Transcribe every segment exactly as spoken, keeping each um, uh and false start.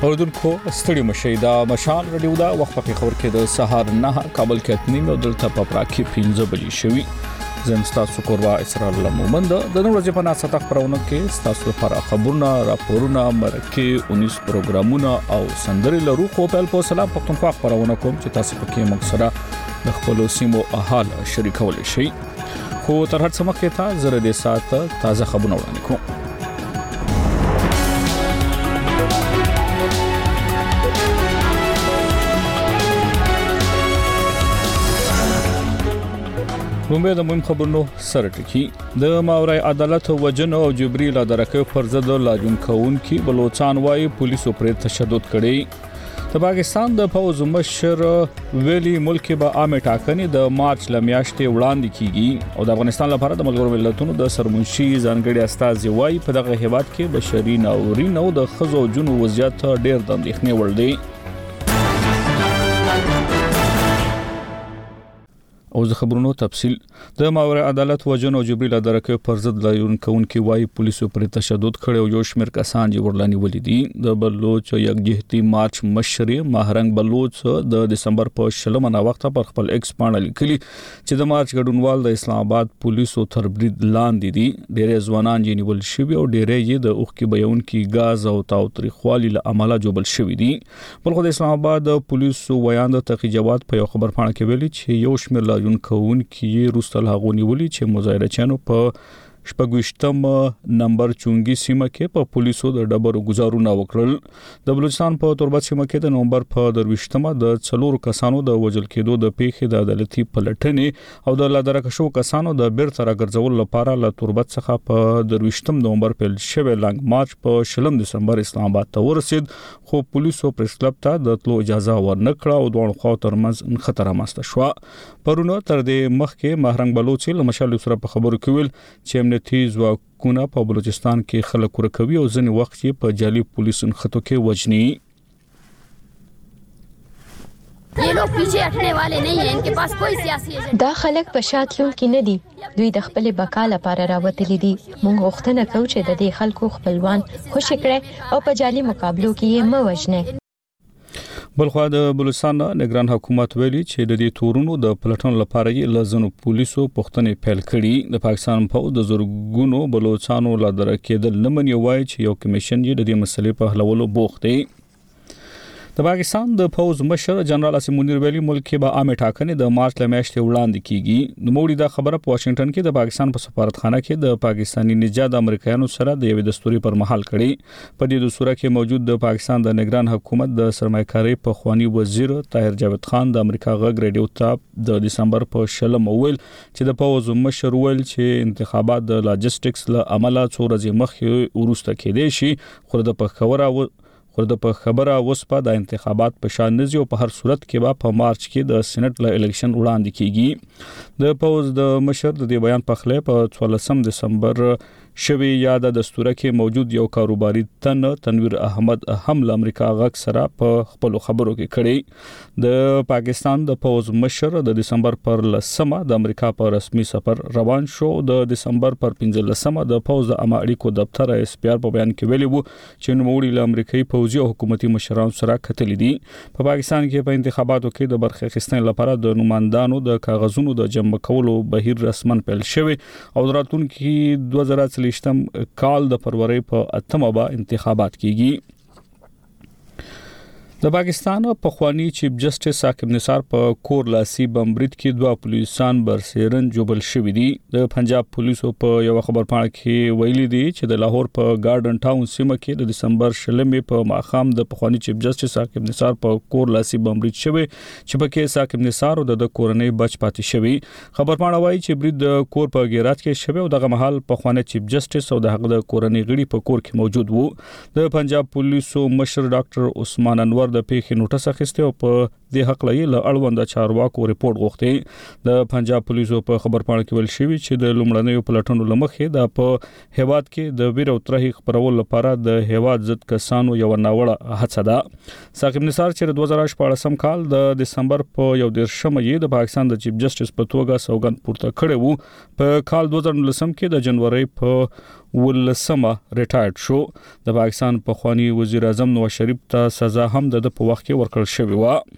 اوردونکو ستړي مشي دا مشال رادیو دا وخت په خبر کې د سهار نه کابل کې اتنیم او دلته په پراکي پنځه بجې شوي زم تاسو کوروا اسرار لمومند د نن ورځې په ناسته خبرونه کې تاسو لپاره خبرونه راپورونه مرکه انیس پروګرامونه او سندري لرو خو په خپل سلام پښتونخوا خبرونه کوم چې تاسو پکې موږ سره د خپل سیمو احال شریکول شي خو تر هڅه مخکې تا زره د سات تازه خبرونه وړاندې کوم کومه د مهم خبرونو سره ټکی د ماورای عدالت وجنه او جبري لا درکه پر ضد لاجون کون کی بلوچستان وايي پولیسو پر تشدد کړي د پاکستان د فوج مشر ویلي ملک به عام ټاکنې د مارچ لمیاشتې وړاندې کیږي او د افغانستان لپاره د ملګرو ملتونو د سرمنشي ځانګړي استاذ وايي په دغه هیواد کې بشري ناورین او د خزو جنو وضعیت ډېر د اندېښنې وړ دی او د خبرونو تفصیل د ماورای عدالت وجنه او جبريل درکه پر ضد لایون کون کی وای پولیسو پر تشدد کړي او یو شمیر کسان چې ورلانی ولیدي د بلوچ یکجهتي مارچ مشري ماهرنګ بلوچ د دسمبر په شلمه وخت پر خپل ایکس باندې لیکلي چې د مارچ ګډونوال د اسلام آباد پولیسو تر برید لاندې دي ډېر ځوانان یې نیول شوی او ډېر یې د اوخ کې بیان کی غاز او تاوتریخوالي له عمله جوبل شوی دي بلخو د اسلام آباد پولیسو ویان د تقیجوات په یو خبر پاڼه کې ویلي چې یو شمیر جون کون کی روستل هغونی ولي چې مظاهره چانو په شپږوشتم نمبر چونګي سیمه کې په پولیسو د ډبرو گزارونه وکړل د بلوچستان په تربت سیمه کې د نومبر په درويشتمه د څلور کسانو د وجل کېدو د پیښې د عدالتي پلټنې او د لادرکشو کسانو د بیرته راګرځول لپاره له تربت څخه په درويشتم نومبر په شوه لنګ مارچ په شلم دسمبر اسلام آباد ته ورسید خو پولیسو پریس کلب ته د تلو اجازه ورنکړه او دوه خوا ترمنځ خطر رامنځته شو پرونه تر دې مخکې ماهرنګ بلوچ له مشال سره په خبرو کې ویل چې تیز واکونه په بلوچستان کې خلک ورکوي او ځنې وخت یې په جعلي پولیس انخطو کې وجني ये लोग पीछे हटने वाले नहीं हैं इनके पास कोई सियासी एजेंडा دا خلک په شاتلون کې نه دي دوی د خپل بقا لپاره راوتلي دي موږ غوښتنه کوو چې د دې خلکو خپلوان خوشی کړي او په جعلي مقابلو کې یې مه وژني بلخو د بلوچستان نگران حکومت ویلي چې د دې تورونو د پلټن لپاره یې لزنو پولیسو پښتنې پیل کړي د پاکستان په د زورګونو بلوچستانو لادر کېدل نمن یو وای چې یو کمیشن یې د دې مسلې په حلولو بوخت دی د پاکستان د فوج مشر جنرال اسیم منیر ویلي ملک به عام ټاکنې د مارچ لمیاشتې وړاندې کیږي نو موږ دا خبره په واشنگټن کې د پاکستان په سفارتخانه کې د پاکستاني نژاد امریکایانو سره د یوې دستوري پر مهال کړي په دې دستور کې موجود د پاکستان د نگران حکومت د سرمایه‌کاري په خواني وزیر طاهر جاوید خان د امریکا غږ رادیو ته د دسمبر په شلم ویل چې د فوج مشر ویل چې انتخابات د لاجستیکس له عمله څو ورځې مخکې ورسته کېدې شي خو د پخوره خو د په خبره وسپا د انتخابات په شان نزي او په هر صورت کې به په مارچ کې د سېنات له الیکشن وړاندې کیږي د فوج د مشر د دې بیان په خله په څوارلسم دسمبر شوی یاد د دستور کې موجود یو کاروباري تن تنویر احمد هم له امریکا غږ سره په خپل خبرو کې کړي د پاکستان د فوج مشر د دسمبر پر لسمه د امریکا په رسمي سفر روان شو د دسمبر پر پنځلسمه د فوج د عامه اړیکو دفتر اس پی آر په بیان کې ویلي وو چې نوموړي له امریکایي فوجي او حکومتي مشرانو سره کتلې دي په پاکستان کې په انتخاباتو کې د برخه اخیستنې لپاره د نوماندانو د کاغذونو د جمع کولو بهیر رسمن پیل شوی او راتلونکي دوه زره لشتم کال د فروری په اتمه با انتخابات کیږي د پاکستان په خوانی چیف جسټس حاکم نثار په کور لاسي بمبرید کې دوه پولیسان برسیرن جوبل شوې دي د پنجاب پولیسو په یو خبر پاڼه کې ویلي دي چې د لاهور په گارډن ټاون سیمه کې د دسمبر شلمې په ماخام د خوانی چیف جسټس حاکم نثار په کور لاسي بمبرید شوی چې په کې حاکم نثار او د کورنۍ بچ پاتې شوی خبر پاڼه وايي چې برید د کور په ګیرات کې شوی او دغه محل په خوانی چیف جسټس او د هغه د کورنۍ غړي په کور کې موجود وو د پنجاب پولیسو مشر ډاکټر عثمان انور د پیښې نوټس اخیسته او په د حق لای له اړوند چارواکو ریپورت غوښتي د پنجاب پولیسو په خبر پاڼه کې ویل شوی چې د لومړنیو پلټنو لمخې د په هیواد کې د ویر او ترهې خبرولو لپاره د هیواد ضد کسانو یو ناوړه هڅه ده ثاقب نثار چې د دوه زره شپږ کال د دسمبر په یو دیرشمه یې د پاکستان د چیف جسټس په توګه سوګند پورته کړی وو په کال دوه زره نولسم کې د جنوري په ولسمه ریټایرډ شو د پاکستان په خواني وزیر اعظم نواز شریف ته سزا هم د په وخت کې ورکړل شوې و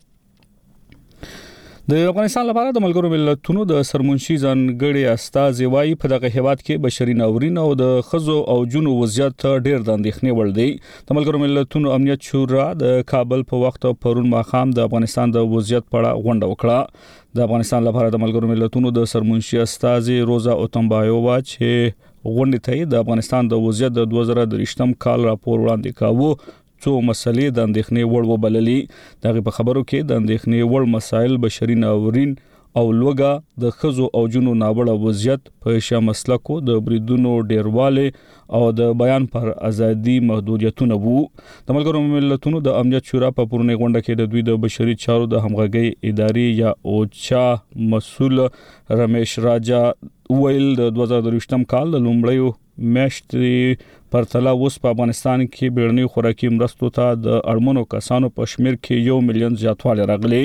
د افغانستان لپاره د ملګرو ملتونو د سرمنشي ځانګړي استازي وايي په دغه هیواد کې بشري ناورین او د خزو او جنو وضعیت ډېر د اندېښنې وړ دی د ملګرو ملتونو امنیت شورا د کابل په وخت پرون ماخام د افغانستان د وضعیت په اړه غونډه وکړه د افغانستان لپاره د ملګرو ملتونو د سرمنشي استازي روزا اوتمبایووا چې غونډه ته د افغانستان د وضعیت د دوه زره درې کال راپور وړاندې کاوه څو مسلې د اندېښنې وړ وبللې دغه په خبرو کې د اندېښنې وړ مسایل بشري ناورین او لوګه د خزو او جنو ناوړه وضعیت په شا مسلکو د بریدونو ډیرواله او د بیان پر ازادي محدودیتونه وو د ملګرو ملتونو د امنیت شورا په پورنۍ غونډه کې د دوی د بشري چارو د همغږي ادارې یا اوچا مسول رمیش راجا ویل د دوه زره درې کال د لومړیو میاشتې پرتله اوس په افغانستان کې بیړني خوراکي مرستو ته د اړمنو کسانو په شمیر کې یو میلیون زیاتوالی راغلی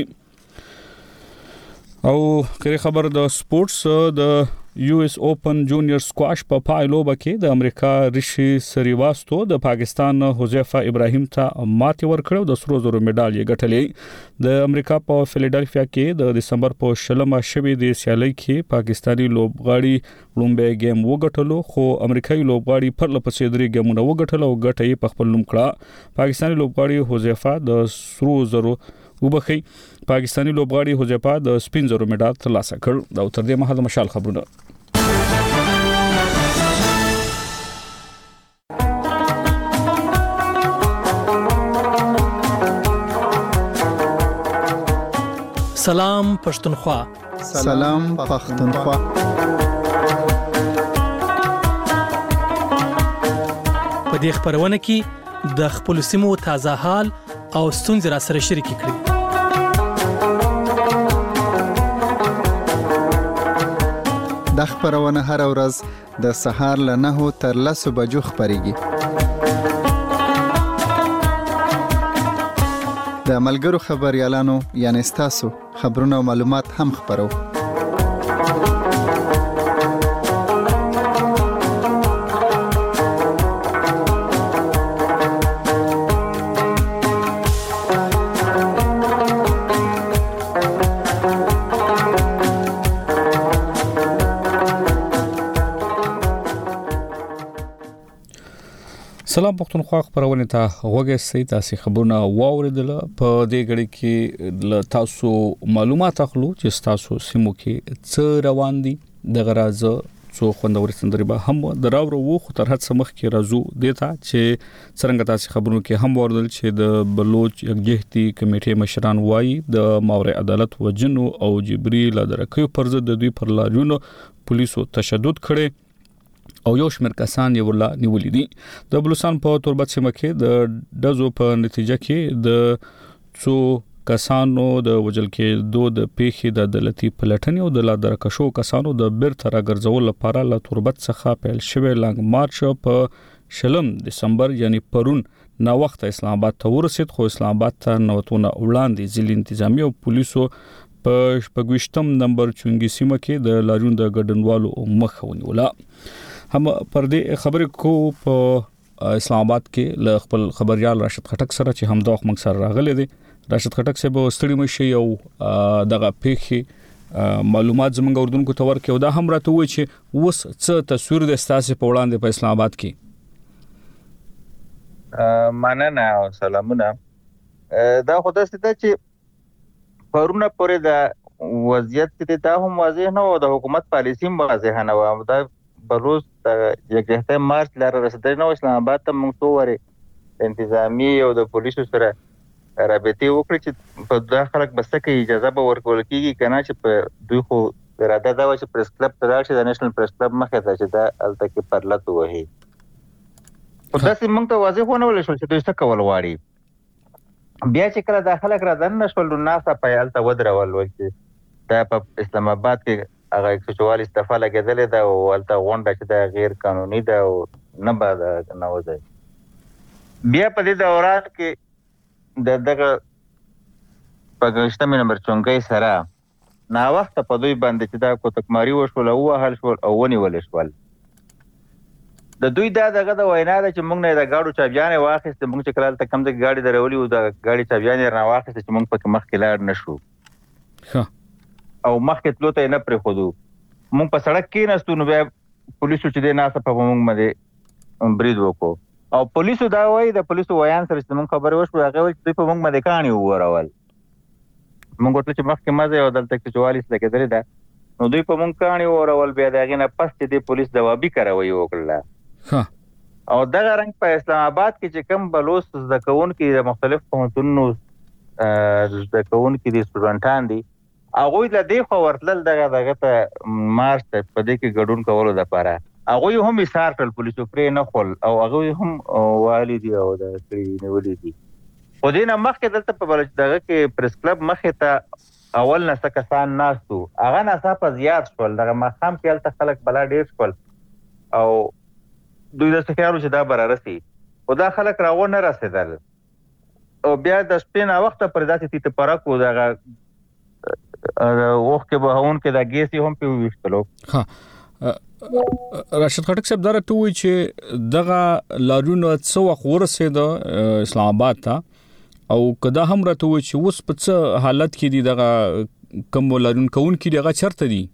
او کله خبر د سپورتس د یو ایس اوپن جونیور سکواش په پایلوبه کې د امریکا ریشي سریواستو د پاکستان حذیفه ابراهیم ته ماتې ورکړه د سرو زرو میډال یې ګټلې د امریکا په فیلډلفیا کې د دسمبر په شلمه شوې د سیالۍ کې پاکستاني لوبغاړي لومبه گیم وګټلو خو امریکایي لوبغاړي پر لپسې درې گیمونه وګټل او ګټه یې په خپل نوم کړه پاکستاني لوبغاړي حذیفه د سرو زرو وبخي پاکستاني لوبغاړي حذیفه د سپین زرو میډال ترلاسه کړ دا تر دې مهاله مشال خبرونه سلام پښتونخوا سلام پښتونخوا په دې خبرونه کې د خپل سیمو تازه حال او ستونزې را سره شریک کړئ د خبرونه هر ورځ د سهار له نهو تر لسو بجو خبريږي د ملګرو خبريالانو یعنی تاسو خبرونه او معلومات هم خبرو سلام پښتونخوا خبرونه ته غوږی سي تاسو خبرونه واوریدل په دې غړي کې تاسو معلومات اخلو چې تاسو سیمو کې څه روان دي د غراز څو خوندور سندري به هم دراوره وو خو تر هڅه مخ کې راځو دیتا چې څنګه تاسو خبرونه کې هم واردل چې د بلوچ یکجهتي کمیټې مشران وایي د ماوري عدالت وجنو او جبري لادرکې پر ضد د دوی پر لاجونو پولیسو تشدد کړي او یو شمېر کسان یې ورلا نیولې دي د بلوچستان په توربت سیمه کې د دزو په نتیجه کې د څو کسانو د وجل کې دوه د پیخي د عدالتي پلټنې او د لادرکشو کسانو د بیرته راګرځول لپاره له توربت څخه پیل شوی لانګ مارچ په شلم دسمبر یعنی پرون نا وخت اسلام آباد ته ورسید خو اسلام آباد ته نوتونه وړاندې ځل انتظامی او پولیسو په شپږشتم نمبر چونګي سیمه کې د لاجون د ګډنوالو مخ ونیوله هم پر دې خبرې کو په اسلام آباد کې ل خپل خبريال راشد خټک سره چې هم دوه موږ سره راغلي دي راشد خټک سه به ستړي مشي او دغه پیخي معلومات زموږ اردوونکو ته ورکړي او دا هم راته وایي چې اوس څه تصویر د استاسې په وړاندې په اسلام آباد کې مننه او سلامونه دا خدای ستاسو چې پرونه پورې د وضعیت کې دا هم واضح نه و د حکومت پالیسی هم واضح نه و دا بلوچ د یکجهته مارچ لاره رسیدل نو اسلام آباد ته موږ تووري انتظامی او د پولیسو سره رابطه وکړي چې په داخله بس کې اجازه به ورکول کیږي کنه چې په دوی خو اراده دا و چې پریس کلب ته راشي د نېشنل پریس کلب مخه ته چې دا الته کې پرلط وهي په داسې موږ ته واضح ونه ول شو چې دوی څه کول واړي بیا چې کله داخله کړه دنه شول ناسا په الته ودرول ول دا په اسلام آباد کې هغه ایک سو چوالیس دفعه لګیدلې ده او الته غونډه چې دا غیر قانوني ده او نه بعد نه وځي. بیا په دې دوران کې د دغه په شتمه نمبر چونګي سره نا وخت په دوی باندې چې دا کوتکماری وشول او هل شول او ونیول شول. د دوی دا دغه د وینا ده چې موږ نه د گاډو چابیانې واخیست، موږ چې کله ته کم د گاډي درولې او د گاډي چابیانې را واخیست چې موږ پکې مخ کې لاړ نشو ها او مخکې تلو ته نه پرې خودو. موږ په سړک کې نستو نو بیا پولیسو چې د ناسه په موږ باندې برید وکړو او پولیسو دا وایي د پولیسو ویان سره چې موږ خبرې وشو هغه وایي چې په موږ باندې کاڼي وورول. موږ ورته چې مخکې مزه او دلته کې چوالیس لګېدلې ده نو دوی په موږ کاڼي وورول. بیا د هغې نه پس چې د پولیس ځوابي کاروایي وکړله او دغه رنګ په اسلام آباد کې چې کوم بلوچ زده کوونکي د مختلف پوهنتونونو زده کوونکي دي سټوډنټان دي هغوی له دې خوا ورتلل دغه دغه ته مارچ ته په دې کې ګډون کولو دپاره هغوی هم ایثار کړل پولیسو پرې نه خول او هغوی هم والي دي او د کړي نیولي دي. خو دې نه مخکې دلته په بلوچ دغه کې پریس کلب مخې ته اول نه څه کسان ناست وو هغه ناڅاپه زیات شول. دغه ماښام کې هلته خلک بلا ډېر شول او دوی داسې خیال و چې دا به رارسي خو دا خلک را ونه رسېدل او بیا د شپې ناوخته پرې داسې تیته پرک و دغه وخت کې به هون کې دا ګیس هم په وښتلو. ها راشد خټک صاحب دا راته وایي چې دغه لارونه څو وخت ورسېده اسلام آباد ته او کدا هم راته وایي چې اوس په څه حالت کې دي دغه کوم لارون کون کې دغه چرته دي.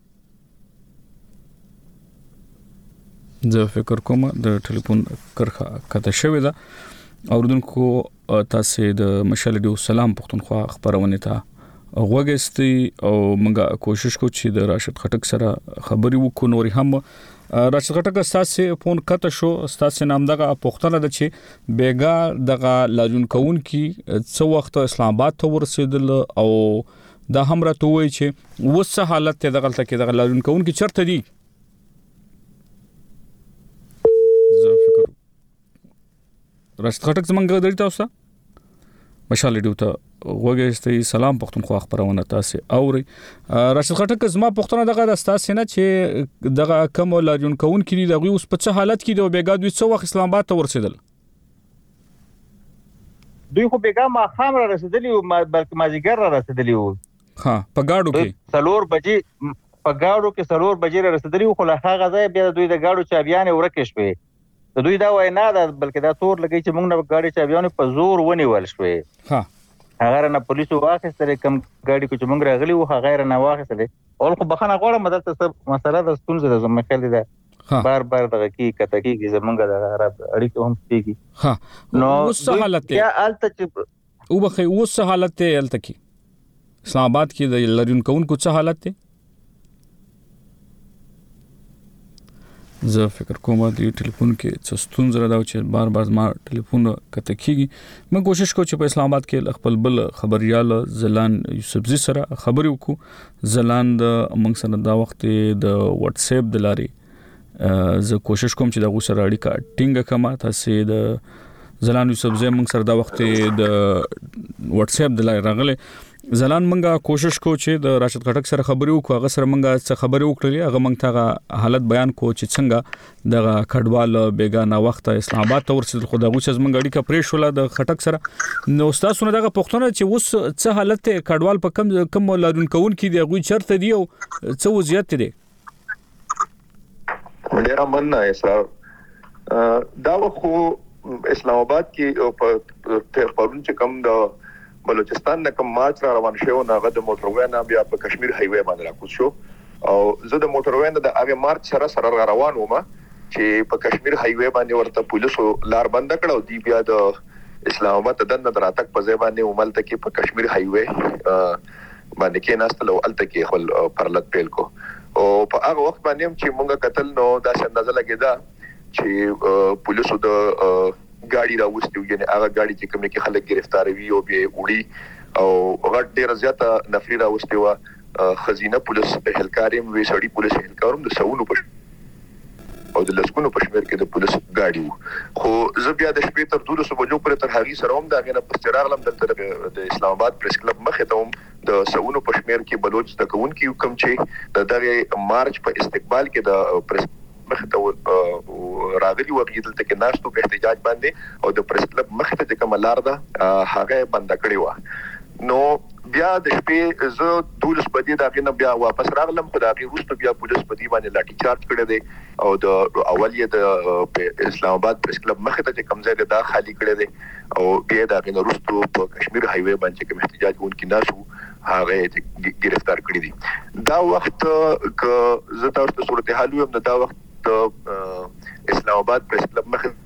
زه فکر کوم د ټلیفون کرخه کته شوې ده اوردونکو تاسو د مشال ډیو سلام پښتونخوا خبرونه ته غوږستي او موږ کوشش کوو چې د راشد خټک سره خبري وکړو. نوري هم راشد خټک تاسو فون کته شو تاسو نام دغه پښتنه د چې بیګا دغه لاجون کون کی څو وخت اسلام آباد ته ورسېدل او دا هم راته وایي چې وسه حالت ته دغه تل کې دغه لاجون کون کی چرته دي. زه فکر راشد خټک څنګه درته تاسو مشال ډیو ته وګورئ. سلام پښتونخوا خبرونه تاسو اوري. راشد خټک زما پښتنه دغه د تاسو نه چې دغه کوم لاریون کون کړي دغه اوس په څه حالت کې دی او بیګا دوی څو وخت اسلام آباد ته ورسېدل. دوی خو بیګا ما خام را رسېدلی او بلکې مازیګر را رسېدلی وو. ها په گاډو کې څلور بجې په گاډو کې څلور بجې را رسېدلی وو خو له هغه ځای بیا دوی د گاډو چابیانې ورکې شوې. د دوی دا وینا ده بلکې دا تور لګی چې موږ نه گاډي چابیانې په زور ونیول شوې. ها هغه نه پولیسو واخیستلې کوم ګاډي کو چې موږ راغلي وو هغه نه واخیستلې اول خو بخښنه غواړم دلته څه مسله د ستونزې د زموږ خیال ده بار بار دغه کې کته کېږي زمونږ د اړیکې هم کېږي. ها نو اوس حالت یا الته چې او بخې اوس حالت ته الته کې اسلام آباد کې د لارون کون کو څه حالت ته زه فکر کوم د ټلیفون کې څه ستونزه راځي چې بار بار ما ټلیفون کته کیږي. ما کوشش کوم چې په اسلام آباد کې خپل بل خبريال زلان یوسفزي سره خبري وکړو. زلان د موږ سره دا وخت د واتس اپ د لارې زه کوشش کوم چې د غو سره اړیکه ټینګه کما تاسو د زلان یوسفزي موږ سره دا وخت د واتس اپ د لارې راغله. زلان منګه کوشش کو چې د راشد خټک سره خبري وکړو. هغه سره منګه څه خبري وکړلې هغه منګ ته حالت بیان کو چې څنګه دغه کډوال بیگانه وخت اسلام آباد ته ورسېدل خو دغه چې منګ اړیکه پرې شول د خټک سره. نو تاسو نه دغه پښتنه چې اوس څه حالت کډوال په کم کم لارون کون کې دی غوي چرته دی او څه وضعیت دی. ډیر مننه سر دا خو اسلام آباد کې په پرون چې کم د بلوچستان نه کوم مارچ را روان شو نه غد موټر وې نه بیا په کشمیر های وې باندې راکوز شو او زه د موټر وې نه د هغه مارچ سره سره روان وم چې په کشمیر های وې باندې ورته پولیسو لار بند کړو دی بیا د اسلام آباد د دنه دراتک په ځای باندې عمل ته کې په کشمیر های وې باندې کې ناستلو الته کې خپل پرلط پیل کو او په هغه وخت باندې چې مونږه قتل نو دا څنګه لګیدا چې پولیسو د ګاډي راوستي یعنی هغه ګاډي چې کوم کې خلک گرفتار وي او به وړي او غټ ډیر زیاته نفری راوستي و خزینه پولیس هلکاریم وی سړی پولیس هلکارم د سونو په او د لسګونو په شمېر کې د پولیس ګاډي وو خو زه بیا د شپې تر دولسو بجو پورې تر هغې سره هم د هغې نه پسې راغلم دلته د اسلام آباد پریس کلب مخې ته هم د سوونو په شمېر کې بلوچ زده کوونکي کوم چې د دغې مارچ په استقبال کې د پریس مخې ته راغلي وو هغې دلته کې ناستو په احتجاج باندې او د پریس کلب مخې ته چې کومه لار ده هغه یې بنده کړې وه نو بیا د شپې زه دولس بجې د هغې نه بیا واپس راغلم خو د هغې وروسته بیا پولیس په دې باندې لاټي چارج کړی دی او د اول یې د اسلام آباد پریس کلب مخې ته چې کوم ځای دی دا خالي کړی دی او بیا د هغې نه وروستو په کشمیر هایوې باندې چې کوم احتجاج کوونکي ناست وو هغه یې ګرفتار کړي دي دا وخت که زه تاسو ته صورتحال ووایم نو دا وخت د اسلام آباد پریس کلب مخې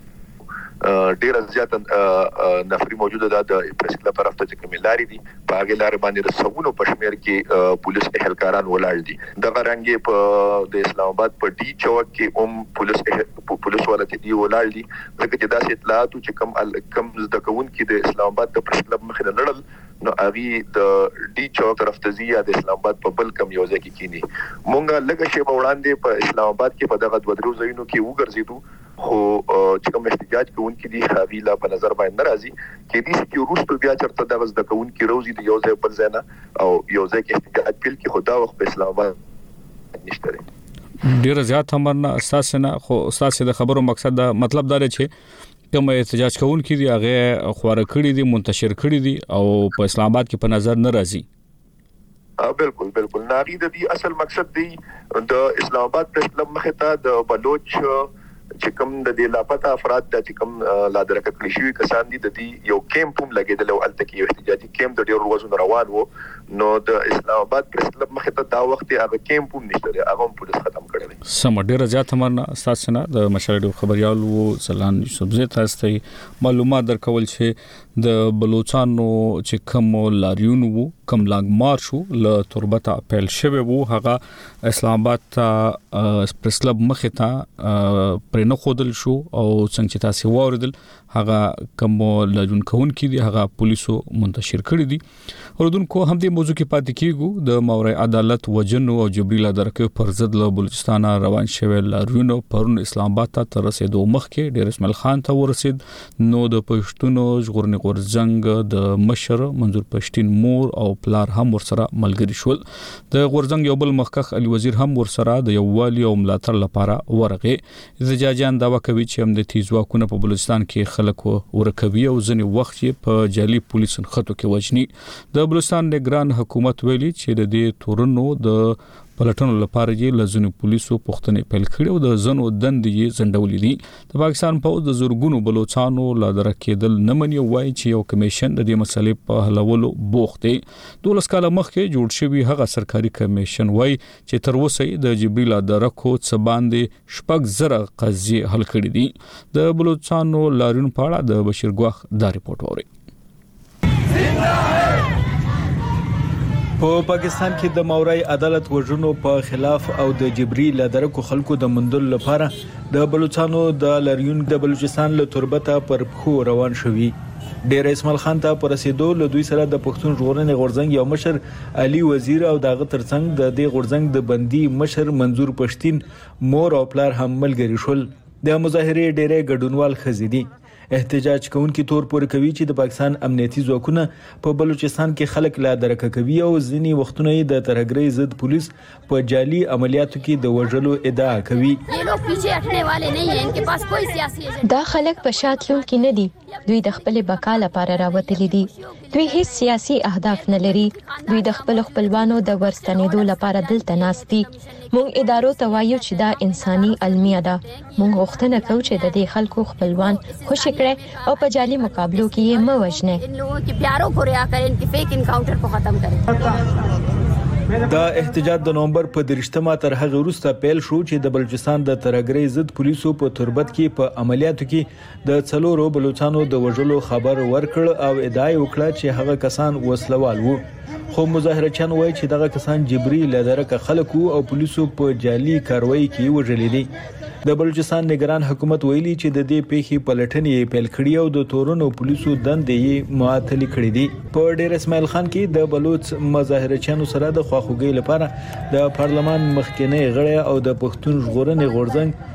ډیره زیاته نفري موجوده ده د پریس کلب طرف ته چې کومې لارې دي په هغې لارې باندې د سوونو په شمېر کې پولیس اهلکاران ولاړ دي دغه رنګ یې په د اسلام آباد په ډي چوک کې هم پولیس پولیس والا چې دي ولاړ دي ځکه چې داسې اطلاعات چې کم کم زده کوونکي د اسلام آباد د پریس کلب مخې نه لړل نو هغې د ډي چوک طرف ته ځي یا د اسلام آباد په بل کم یو ځای کې کینی مونږ لږه شیبه وړاندې په اسلام آباد کې په دغه دوه درو ځایونو کې وګرځېدو خو چې کوم احتجاج کوونکي دي هغوی لا په نظر باندې نه راځي کېدای شي چې وروستو بیا چېرته دغه زده کوونکي راوځي د یو ځای بل ځای نه او یو ځای کې احتجاج پیل کړي خو دا وخت په اسلام آباد نشته دی ډېره زیات هم نه ستاسې نه خو ستاسې د خبرو مقصد دا مطلب دا دی چې کوم احتجاج کوونکي دي هغې خواره کړي دي منتشر کړي دي او په اسلام آباد کې په نظر نه راځي بالکل بالکل ناغي د دې اصل مقصد دی د اسلام آباد پریس کلب مخې ته د بلوچ چې کوم د دې لاپته افراد د چې کوم لا درکه کړی شوي کسان دي د دې یو کیمپ هم لګېدلی او هلته کې یو احتجاجي کیمپ د ډېرو ورځو نه روان و نو د اسلام آباد پریس کلب مخې ته دا وخت هغه کیمپ هم نشته دی هغه هم پولیس ختم کړی دی سمه ډېره زیاته مننه ستاسې نه د مشال ریډیو خبریال و سلان یوسفزي تاسو ته معلومات درکول چې د بلوچستانو چې کوم لاریون وو کوم لانګ مارش وو له تربته پیل شوی وو هغه اسلام آباد ته پریس کلب مخې ته پر نه خودل شو او څنګه چې تاسو واوریدل هغه کوم لجون کوونکي دي هغه پولیسو منتشر کړی دي اوردونکو هم دې موضوع کې پاتې کیږو د موري عدالت وجنو او جبريل درکې پر ضد له بلوچستان روان شوی لاریون پرون اسلام آباد ته رسیدو مخکې ډیر اسماعیل خان ته ورسید نو د پښتونو ژغورنې غورځنګ د مشر منظور پښتين مور او پلار هم ورسره ملګری شول د غورځنګ یو بل مخکخ علي وزیر هم ورسره د یووالي او ملاتړ لپاره ورغه زجاجان داوا کوي چې هم د تیزواکونه په بلوچستان کې خلک ورکوي او ځنې وخت یې په جعلي پولیس خطو کې وجني د بلوچستان نگران حکومت ویلي چې د دې تورنو د پلټنو لپاره یې لزنو پولیسو پښتنې پیل کړي او د زنو دند یې زندولې دي د پاکستان په د زورګونو بلوچستانو لا درکېدل نه مني وایي چې یو کمیشن د دې مسلې په حلولو بوخت دی دولس کاله مخکې جوړ شوی هغه سرکاري کمیشن وایي چې تر اوسه د جبريل درکو څه باندې شپږ زره قضیې حل کړي دي د بلوچستانو لاریون په اړه د بشیر ګواخ دا ریپورت اوري په پاکستان کې د موري عدالت وژنو په خلاف او د جبريل درکو خلکو د مندل لپاره د بلوچستانو د لاریون د بلوچستان له تربته پر خو روان شوی ډیر اسماعیل خان ته پر رسیدو له دوی سره د پښتون ژغورنې غورځنګ یو مشر علي وزیر او دغه ترڅنګ د دې غورځنګ د بندي مشر منظور پښتين مور او پلار هم ملګری شول د مظاهره ډیره ګډونوال خزيدي احتجاج کوونکي تور پور کوي چې د پاکستان امنیتي ځواکونه په بلوچستان کې خلک لا درکه کوي او ځینی وختونه د ترهګرۍ ضد پولیس په جعلي عملیاتو کې د وژلو ادعا کوي ये लोग पीछे हटने वाले नहीं हैं इनके पास कोई सियासी एजेंडा دا خلک په شاتلون کې نه دي دوی د خپل بقا لپاره راوتلي دي دوی هیڅ سیاسي اهداف نه لري دوی د خپل خپلوانو د ورستنېدو لپاره دلته ناست دي مونږ ادارو ته وایو چې دا انساني المیه ده مونږ غوښتنه کوو چې د دې خلکو خپلوان خوشی کړي او په جعلي مقابلو کې یې مه وژنه इन लोगों के प्यारों को रिहा करें इनके फेक इनकाउंटर को खत्म करें دا احتجاج د نومبر په درشتمه تر هغه وروسته پیل شو چې د بلوچستان د ترهګرۍ ضد پولیسو په تربت کې په عملیاتو کې د څلورو بلوچستانو د وژلو خبر ورکړ او ادعا وکړه چې هغه کسان وسلوال وو خو مظاهرچیان وایي چې دغه کسان جبريل درکه خلکو او پولیسو په جعلي کاروایی کې وژلې دي د بلوچستان نگران حکومت ویلي چې د دې پیښې پلټنې پیل کړې او د تورونو پولیسو دندې معطل کړې دي په ډیر اسماعیل خان کې د بلوچ مظاهرچیانو سره د خواخوږۍ لپاره د پارلمان مخکنی غړی او د پښتون ژغورنې غورځنګ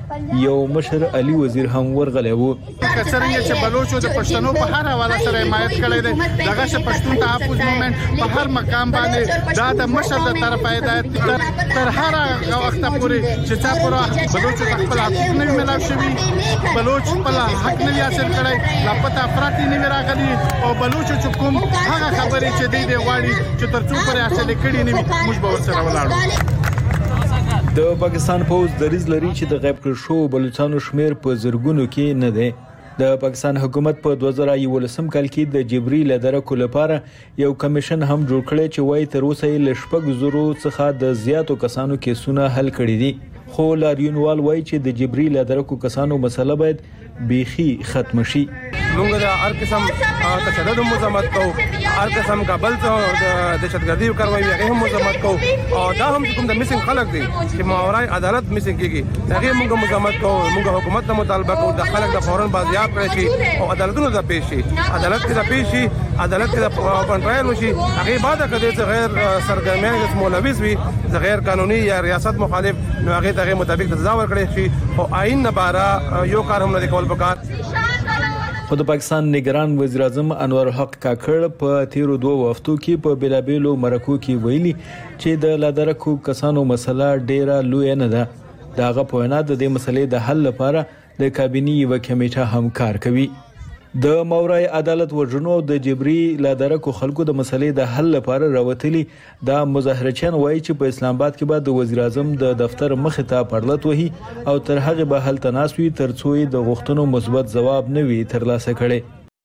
یو مشر علي وزیر هم ورغلی وو. څرنګه چې بلوچو د پښتنو په هر حواله سره حمایت کړی دی دغه ش پښتون تحفظ موومېنټ په هر مقام باندې دا د مشر د طرفه هدایت تر هر وخت پورې چې څا پورې بلوچو خپل حقوق نه ملاو شوي بلوچ خپل حق نه حاصل کړی لا پته افراط نه راغلي او بلوچو چې کوم هغه خبرې چې دی دی غواړي چې ترڅو پورې حاصل کړي نه موږ به ورسره ولاړو. د پاکستان پوز دریز لري چې د غیب کړ شو بلوچستان شمیر په زرګونو کې نه دی. د پاکستان حکومت په دوه زره یولسم کال کې د جبري لدرکو لپاره یو کمیشن هم جوړ کړی چې وایي تر اوسه یې لشپږ زرو څخه د زیاتو کسانو کیسونه حل کړي دي. خو لاریونوال وایي چې د جبري لدرکو کسانو مسله باید بیخي ختم شي. موږ د هر قسم تشدد مزاحمت کوو هر قسم کابل ته د دهشتګردي کاروایی هغه هم مزاحمت کوو او دا هم کوم د میسنګ خلک دي چې ماورای عدالت میسنګ کیږي هغه موږ مزاحمت کوو موږ حکومت ته مطالبه کوو د خلک د فورن بازیاب کړی شي او عدالتونو ته پیښ شي عدالت کې د پیښ شي عدالت کې د کنټرول وشي هغه بعد کده چې غیر سرګرمیان د مولویز وي غیر قانوني یا ریاست مخالف نو هغه دغه مطابق سزا ورکړي شي او آئین نه بارا یو کار هم نه کول پکار. خو د پاکستان نگران وزیر اعظم انور الحق کاکړ په تیرو دوه هفتو کې په بیلابیلو مرکو کې ویلي چې د لادرکو کسانو مسله ډیره لوی نه ده. داغه په وینا د دې مسلې د حل لپاره د کابینې یو کمیټه هم کار کوي. د ماورای عدالت وژنو د جبري لادرکو خلکو د مسلې د حل لپاره راوتلي د مظاهرچیان وایي چې په اسلام آباد کې به د وزیر اعظم د دفتر مخې ته پړلت وهي او تر هغه به هلته ناست وي ترڅو د غوښتنو مثبت ځواب نه وي ترلاسه کړي.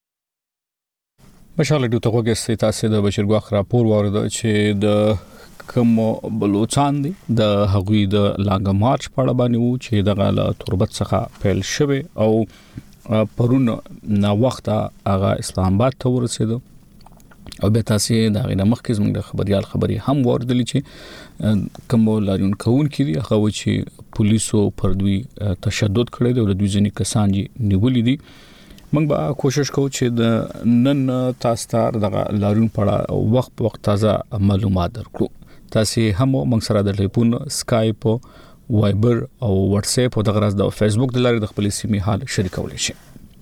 بشاله ډیو ته وګورئ تاسو د بشرګواخ راپور ورده چې د کوم بلوچستان دي د هغوی د لانګ مارچ په اړه باندې وو چې د غاله تربت څخه پیل شوه او پرون نا وخت هغه اسلام آباد ته ورسېدو او به تاسو دا غینه مخکې زموږ د خبريال خبري هم وردلی چې کوم لاریون کون کړي هغه و چې پولیسو پر دوی تشدد کړی دی او دوی ځینې کسان یې نیولې دي. موږ به کوشش کوو چې د نن تاسو ته د لاریون په اړه وخت په وخت تازه معلومات درکړو. تاسو هم موږ سره د ټلیفون سکایپ وایبر او واتس اپ او د غرض د فیسبوک د لارې د خپل سیمې حال شریکولای شي.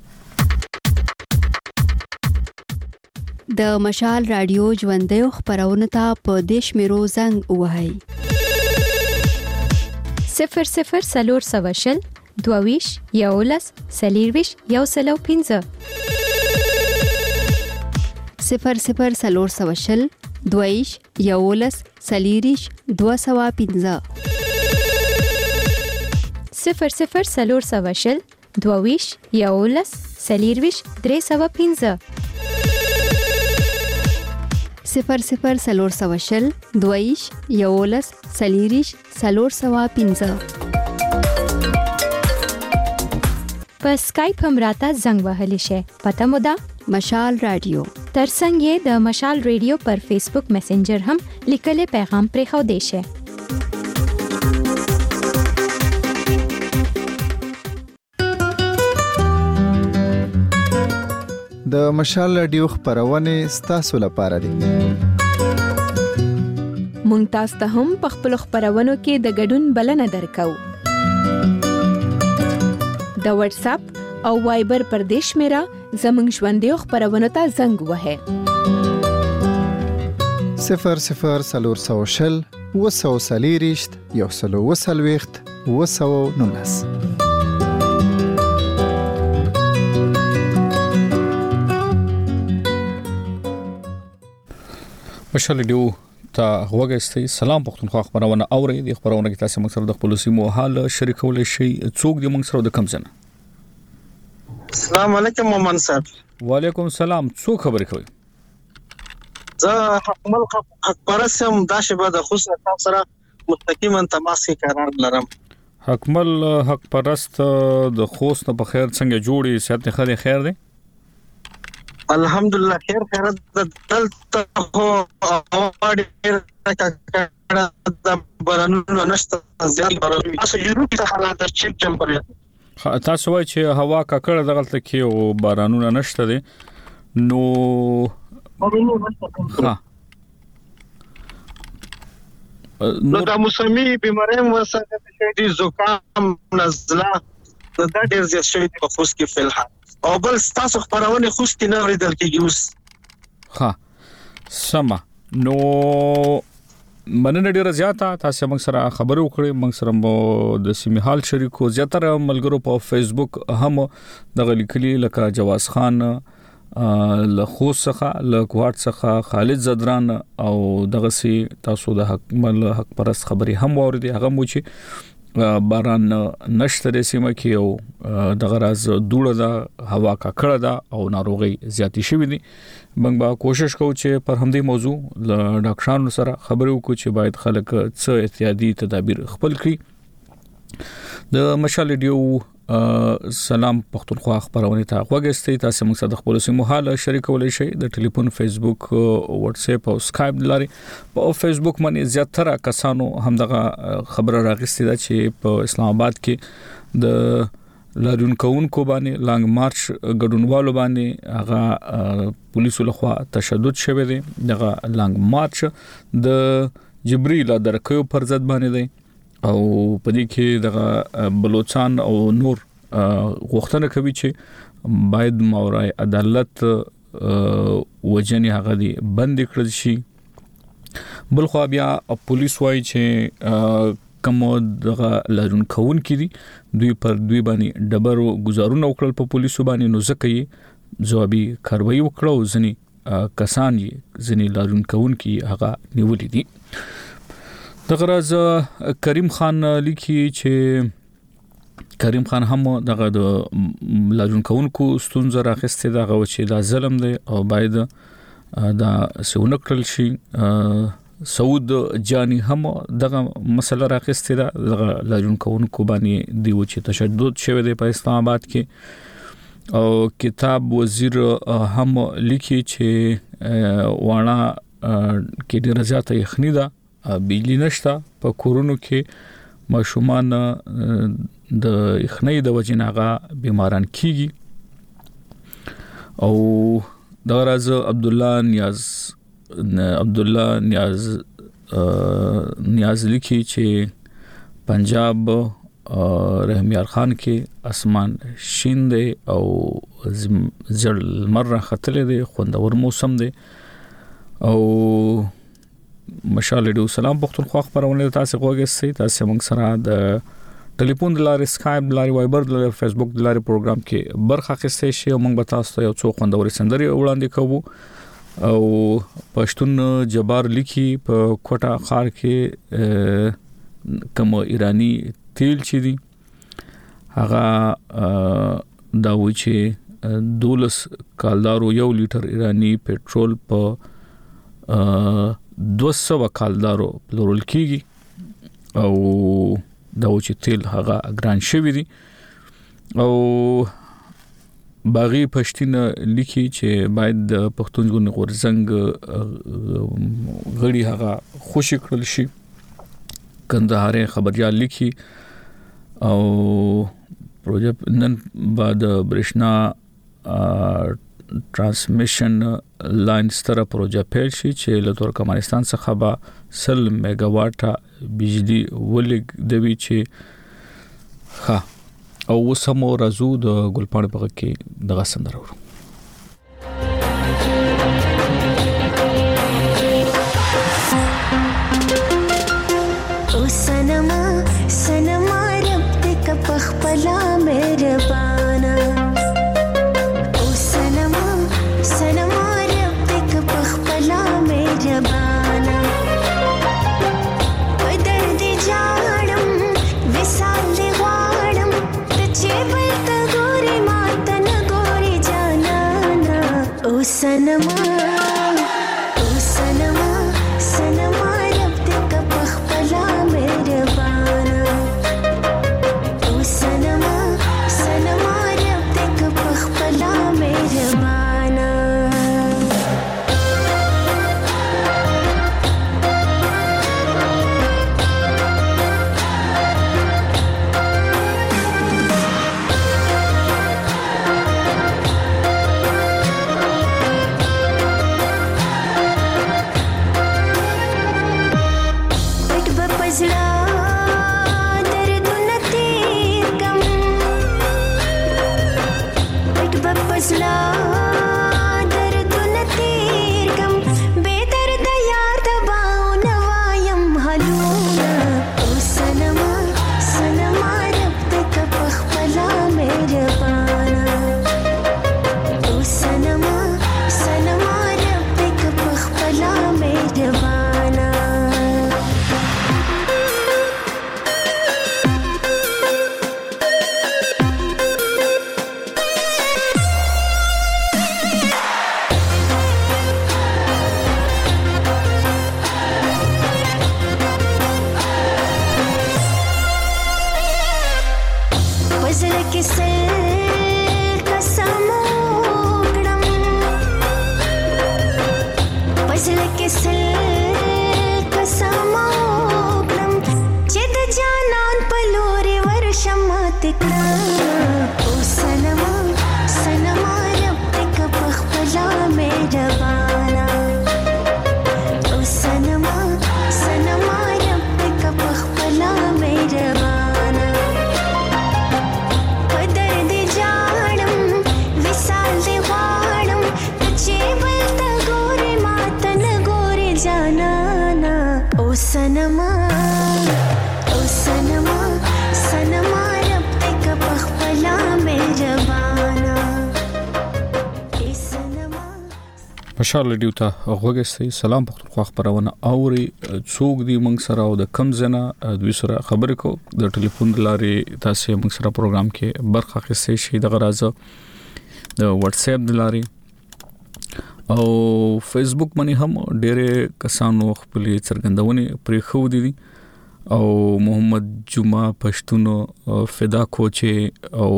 د مشال رادیو ژوندۍ خبرونه ته په دیش میرو زنګ وهاي صفر صفر سلور سواشل دوویش یولس سلیرویش یو سلو پینځه صفر صفر سلور سواشل دوویش یولس سلیریش دو سوا پینځه صفر صفر سلور سواشل دوویش یولس سلیرویش درې سوا پینځه صفر صفر سلور سواشل دویش یولس سلیریش سلور سوا پینځه. په اسکایپ هم راته زنګ وهلی شي. پته مو ده مشال رادیو. ترڅنګ یې د مشال رادیو پر فیسبوک میسنجر هم لیکلي پیغام پرې خو دی شي. د مشال رادیو خبرونه ستاسو لپاره دي. مونږ تاسو ته هم په خپل خبرونو کې د ګډون بلنه درکو. د واتس اپ او وایبر پر دیش میرا زمنګ ژوندۍ خبرونه ته زنګ وهه صفر صفر سلور سوشل وسو سلیریشت یو سلو وسلويخت وسو نونس. مشال دیو تا وګستې سلام پښتونخوا خبرونه اوري د خبرونه کې تاسو موږ سره د خپل سیمو حال شریکول شي څوک د موږ سره د کم ځنه. السلام علیکم مومن صاحب. وعلیکم السلام. څوک خبرې کوي؟ زه حکومت حق پرسم دا شبه د خصوصا تاسو سره مستقیما تماس کې قرار لرم. حکمل حق پرست د خوست په خیر څنګه جوړي صحت خیر خیر دی؟ الحمدلله خیر خیر دلته هو اواډ د بارانونو نشته زیات باران تاسو یورپ ته حالات چیک ټمپریچر تاسو وایي چې هوا ککړه دغلت کې او بارانونه نشته دي نو ها نو دا موسمي بیماری ورسره د زکام نزله دا ډیر زیات شوی په خوست کې فلحال او بل تاسو خبرونه خوست کې نه ورېدل کېږي اوس ها سما نو مننه ډیره زیاته تاسو موږ سره خبرو وکړې موږ سره د سیمه حال شریکو زیاتره ملګرو په فیسبوک هم د غلیکلی لکه جواز خان له خوست څخه له کوټ څخه خالد زدران او دغه سي تاسو د حق مل حق پرست خبري هم اوریدي هغه مو چې باران نشته د سیمه کې او دغه راز دوړه ده هوا کا کړه ده او ناروغي زیاتی شوې دي موږ به کوشش کوو چې پر همدې موضوع له ډاکټرانو سره خبرې وکړو چې باید خلک څه احتیاطي تدابیر خپل کړي د مشال ډیو سلام پښتونخوا خبرونه ته وګورئ تاسو موږ سره د خپل سیمه حال شریکولای شئ د ټلیفون فیسبوک واتس اپ او اسکایپ لاري په فیسبوک باندې زیاتره کسانو هم دغه خبره راغستې ده چې په اسلام آباد کې د لارون کونکو باندې لانګ مارچ ګډونوالو باندې هغه پولیسو لخوا تشدد شوه دي دغه لانګ مارچ د جبري لا درکو پر ضد باندې دی او پدې کې دغه بلوچستان او نور غوښتنه کوي چې باید ماورای عدالت وجنې هغه دی بند کړل شي بل خو بیا پولیس وايي چې کوم دغه لارون کون کړي دوی پر دوی باندې ډبرو گزارونه وکړل په پولیسو باندې نو ځکه یې ځوابي کاروایی وکړو ځنی کسان یې ځنی لارون کون کې هغه نیولې دي دغه راز کریم خان لیکي چې کریم خان هم دغه د لارون کونکو ستونزه راخسته دغه چې دا ظلم دی او باید دا سونه کړل شي سعود جانی هم دغه مسله راخسته دغه لارون کونکو باندې دی چې تشدد شوی دی په اسلام آباد کې او کتاب وزیر هم لیکي چې وانا کې ډیر زیاته یخنی ده بجلی نشته په کورونو کې ماشومان د یخنۍ د وجناغه بیماران کیږي او د راز عبد الله نیاز عبد الله نیاز نیاز لیکي چې پنجاب رحمیار خان کې اسمان شین دی او زړ مره خطلې دی خوندور موسم دی او مشال ډیو سلام پښتونخوا خبرونه تاسو غوږی تاسو موږ سره د ټلیفون د لارې اسکایپ د لارې وایبر د لارې فیسبوک د لارې پروګرام کې برخه اخیستئ شئ او موږ به تاسو ته یو څو خوندوري سندري وړاندې کوو او پښتون جبار لیکي په کوټه خار کې کوم ایرانی تیل چې دی هغه دا و چې دولس کالدارو یو لیټر ایرانی پټرول په دو سو کالدارو پلورل کیږي او دا و چې تیل هغه ګران شوی دی او باغی پښتون لیکي چې باید د پښتون غورزنګ غړي هغه خوشی کړل شي کندهار خبريال لیکي او پروژه نن بعد برښنا ترانسمیشن لاین ستره پروژه پیل شي چې له ترکمنستان څخه به سل میگا واټه بجلی ولګ دوي چې ها او وسمو رازو د ګلپاڼې په کې دغه سندره ورو او سنما سنما رب دې کا پخپلا مهربانا او سنما سنما رب دې کا پخپلا مهربانا بدر دې جاړم وسال دې غواړم ته چې بل ته ګوري ماته نه ګوري جانانا او سنما او سنما سنما رب دې کا پخپلا مهربانا او سنما سنما पसला दर्द न तीर कम पिट पसला दर्द न तीर कम बेदर्द यार दबाओ नवायम हलूना ओ सनमा सनमा रब तक पखपला मेरे पाना ओ सनमा सनमा रब तक पखपला मेरे पाना पजल के सर कसमोगड़म पजल के सर कसमोगड़म चिद जानान पलोरे वर्षमात कड़ा ओ सनमा सनमा रब तक पखपला मेरा बाना ओ सनमा सनमा रब तक पखपला मेरा बाना दर्द जाड़म विसाल दे वाड़म तुझे बलता गोरे मातन गोरे जानाना ओ सनमा ओ सनमा सनमा रब तक पखपला मेरा बाना ए सनमा مشال ډیو ته غوږی سي سلام پختونخوا خبرونه اوري څوک دی موږ سره او د کم زنه دوی سره خبرې کو د ټلیفون لارې تاسو موږ سره پروګرام کې برخه اخیستئ شئ د غرازه د واتس اپ د لارې او فیسبوک باندې هم ډېر کسانو خپل څرګندونې پرې خو دي او محمد جمعه پښتون فدا کوچه او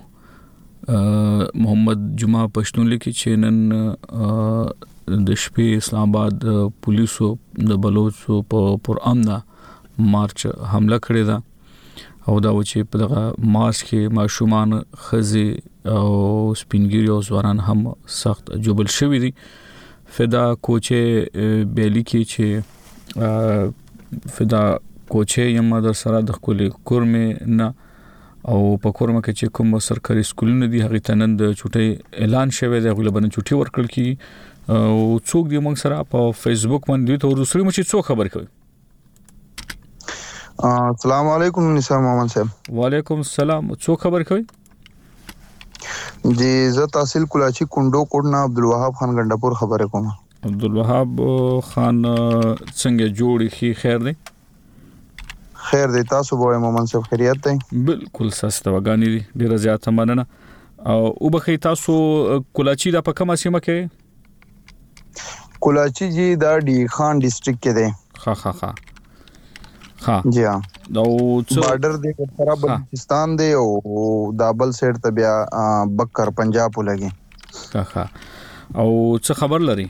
محمد جمعه پښتون لیکي چې نن د شپې اسلام آباد پولیسو د بلوچو په پر امن مارچ حمله کړې ده او دا و چې په دغه مارچ کې ماشومان خزي او سپینګری او ځوانان هم سخت جوبل شوی دي فدا کوچه بیلی کې چې فدا کوچه یم در سره د خپل کورمه نه او په کورمه کې چې کوم سرکاري سکولونه دي هغه تنن د چټي اعلان شوی دی غلبن چټي ورکړل کی او څوک دی موږ سره په فیسبوک باندې ته ورسره مو چې څوک خبر کوي السلام علیکم نثار محمد صاحب وعلیکم السلام څوک خبر کوي جی زه تحصیل کلاچی کندو کوډنا عبدالوهاب خان ګندپور خبره کوم عبدالوهاب خان څنګه جوړی خي خیر دی خیر دی تاسو به محمد صاحب خیریت دی بالکل سسته وګانی دي ډیره زیاته مننه او وبخې تاسو کلاچی د پکمه سیمه کې کلاچی جی دا ډی خان ډیسټریکټ کې دی ها ها ها ها جی ها دا بارډر دی سره بلوچستان دی او دابل سایډ ته بیا بکر پنجاب ولګي ها ها او څه خبر لري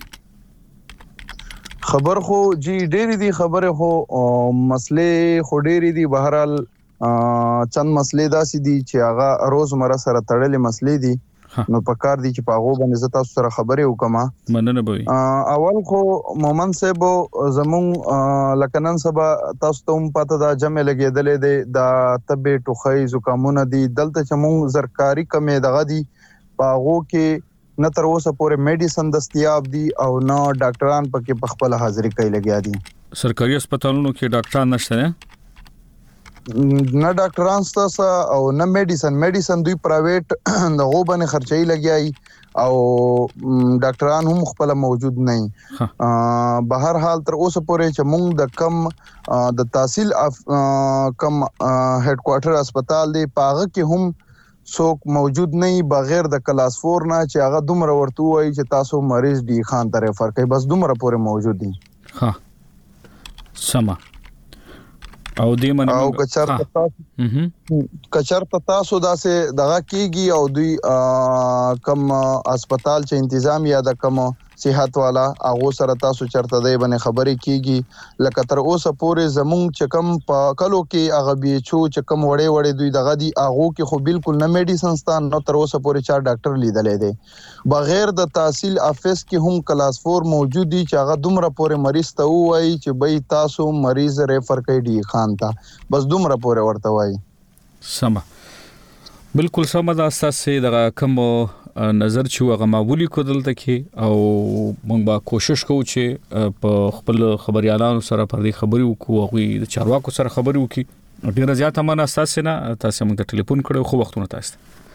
خبر خو جی ډېری دي خبره خو مسلې خو ډېری دي بهرحال چند مسلې داسې دي چې هغه روزمره سره تړلې مسلې دي نو پکار دي چې پاغو باندې زه تاسو سره خبرې وکما مننه به اول خو مومن صاحب زمون لکنن سبا تاسو ته پته دا جمع لګیدلې دي دا تبه ټوخی زکامونه دي دلته چې مون زرکاری کمې دغه دي پاغو کې نه تر اوسه پورې میډیسن دستیاب دي او نه ډاکټران پکې په خپل حاضری کوي لګیا دي سرکاري هسپتالونو کې ډاکټران نشته نه نه ډاکټران ستاسو او نه میډیسن میډیسن دوی پرایویټ دغه باندې خرچي لګیای او ډاکټران هم خپل موجود نه بهر حال تر اوسه پورې چې موږ د کم د تحصیل کم هډ کوارټر هسپتال دی پاغه کې هم څوک موجود نه بغیر د کلاس فور نه چې هغه دومره ورته وایي چې تاسو مریض ډی خان ته ریفر کوي بس دومره پورې موجود دي ها سما او دې من او کچر تاسو کچر تاسو داسې دغه کیږي او دوی کم هسپتال چې تنظیم یا د کم صحت والا هغه سره تاسو چرته دی باندې خبرې کیږي لکه تر اوسه پورې زمونږ چې کم په کلو کې هغه بي ایچ او چې کم وړې وړې دوی دغه دي هغه کې خو بالکل نه میډیسن ستان نو تر اوسه پورې چا ډاکټر لیدلې دی بغیر د تحصیل افیس کې هم کلاس فور موجود دي چې هغه دومره پورې مریض ته وایي چې بای تاسو مریض ریفر کړئ دی خان ته بس دومره پورې ورته وایي سم بالکل سم دا اساس دغه کوم نظر چې هغه معمولی کودل تکي او موږ به کوشش کوو چې په خپل خبريالانو سره پر دې خبري وکړو او د چارواکو سره خبري وکړو ډیره زیاته مننه تاسو نه تاسو موږ ته ټلیفون کړو خو وختونه تاسو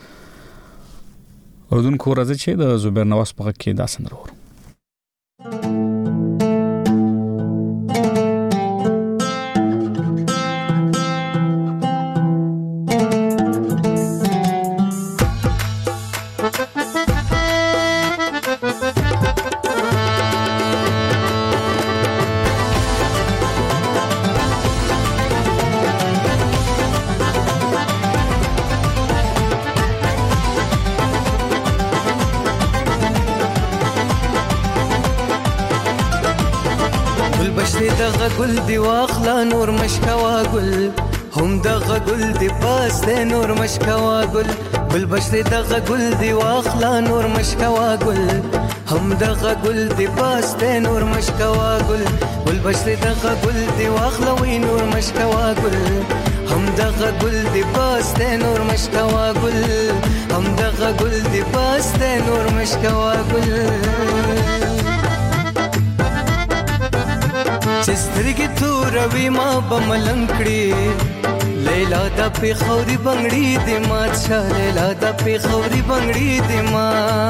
اردن کو راځي چې د زبیر نواز په کې دا سندرو گل دی واخلا نور مشکوا گل هم دغه گل دی پاس دی نور مشکوا گل گل بشری دغه گل دی واخلا نور مشکوا گل هم دغه گل دی پاس دی نور مشکوا گل گل بشری دغه گل دی واخلا وی نور مشکوا گل هم دغه گل دی پاس دی نور مشکوا گل هم دغه گل دی پاس دی نور مشکوا گل چسترګي توروي ما بملنکړي لیلا د پیخوري بنگړي د ما څا لیلا د پیخوري بنگړي د ما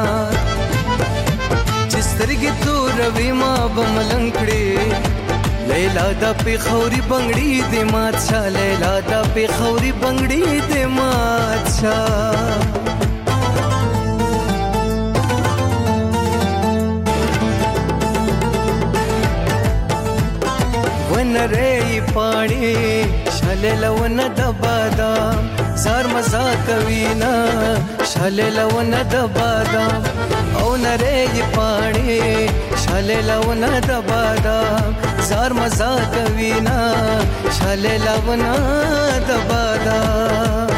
چسترګي توروي ما بملنکړي لیلا د پیخوري بنگړي د ما څا لیلا د پیخوري بنگړي د ما څا ونرې پاڼي شاله لون د بادام زار مزا کوي نا شاله لون د بادام او نرې پاڼي شاله لون د بادام زار مزا کوي نا شاله لون د بادام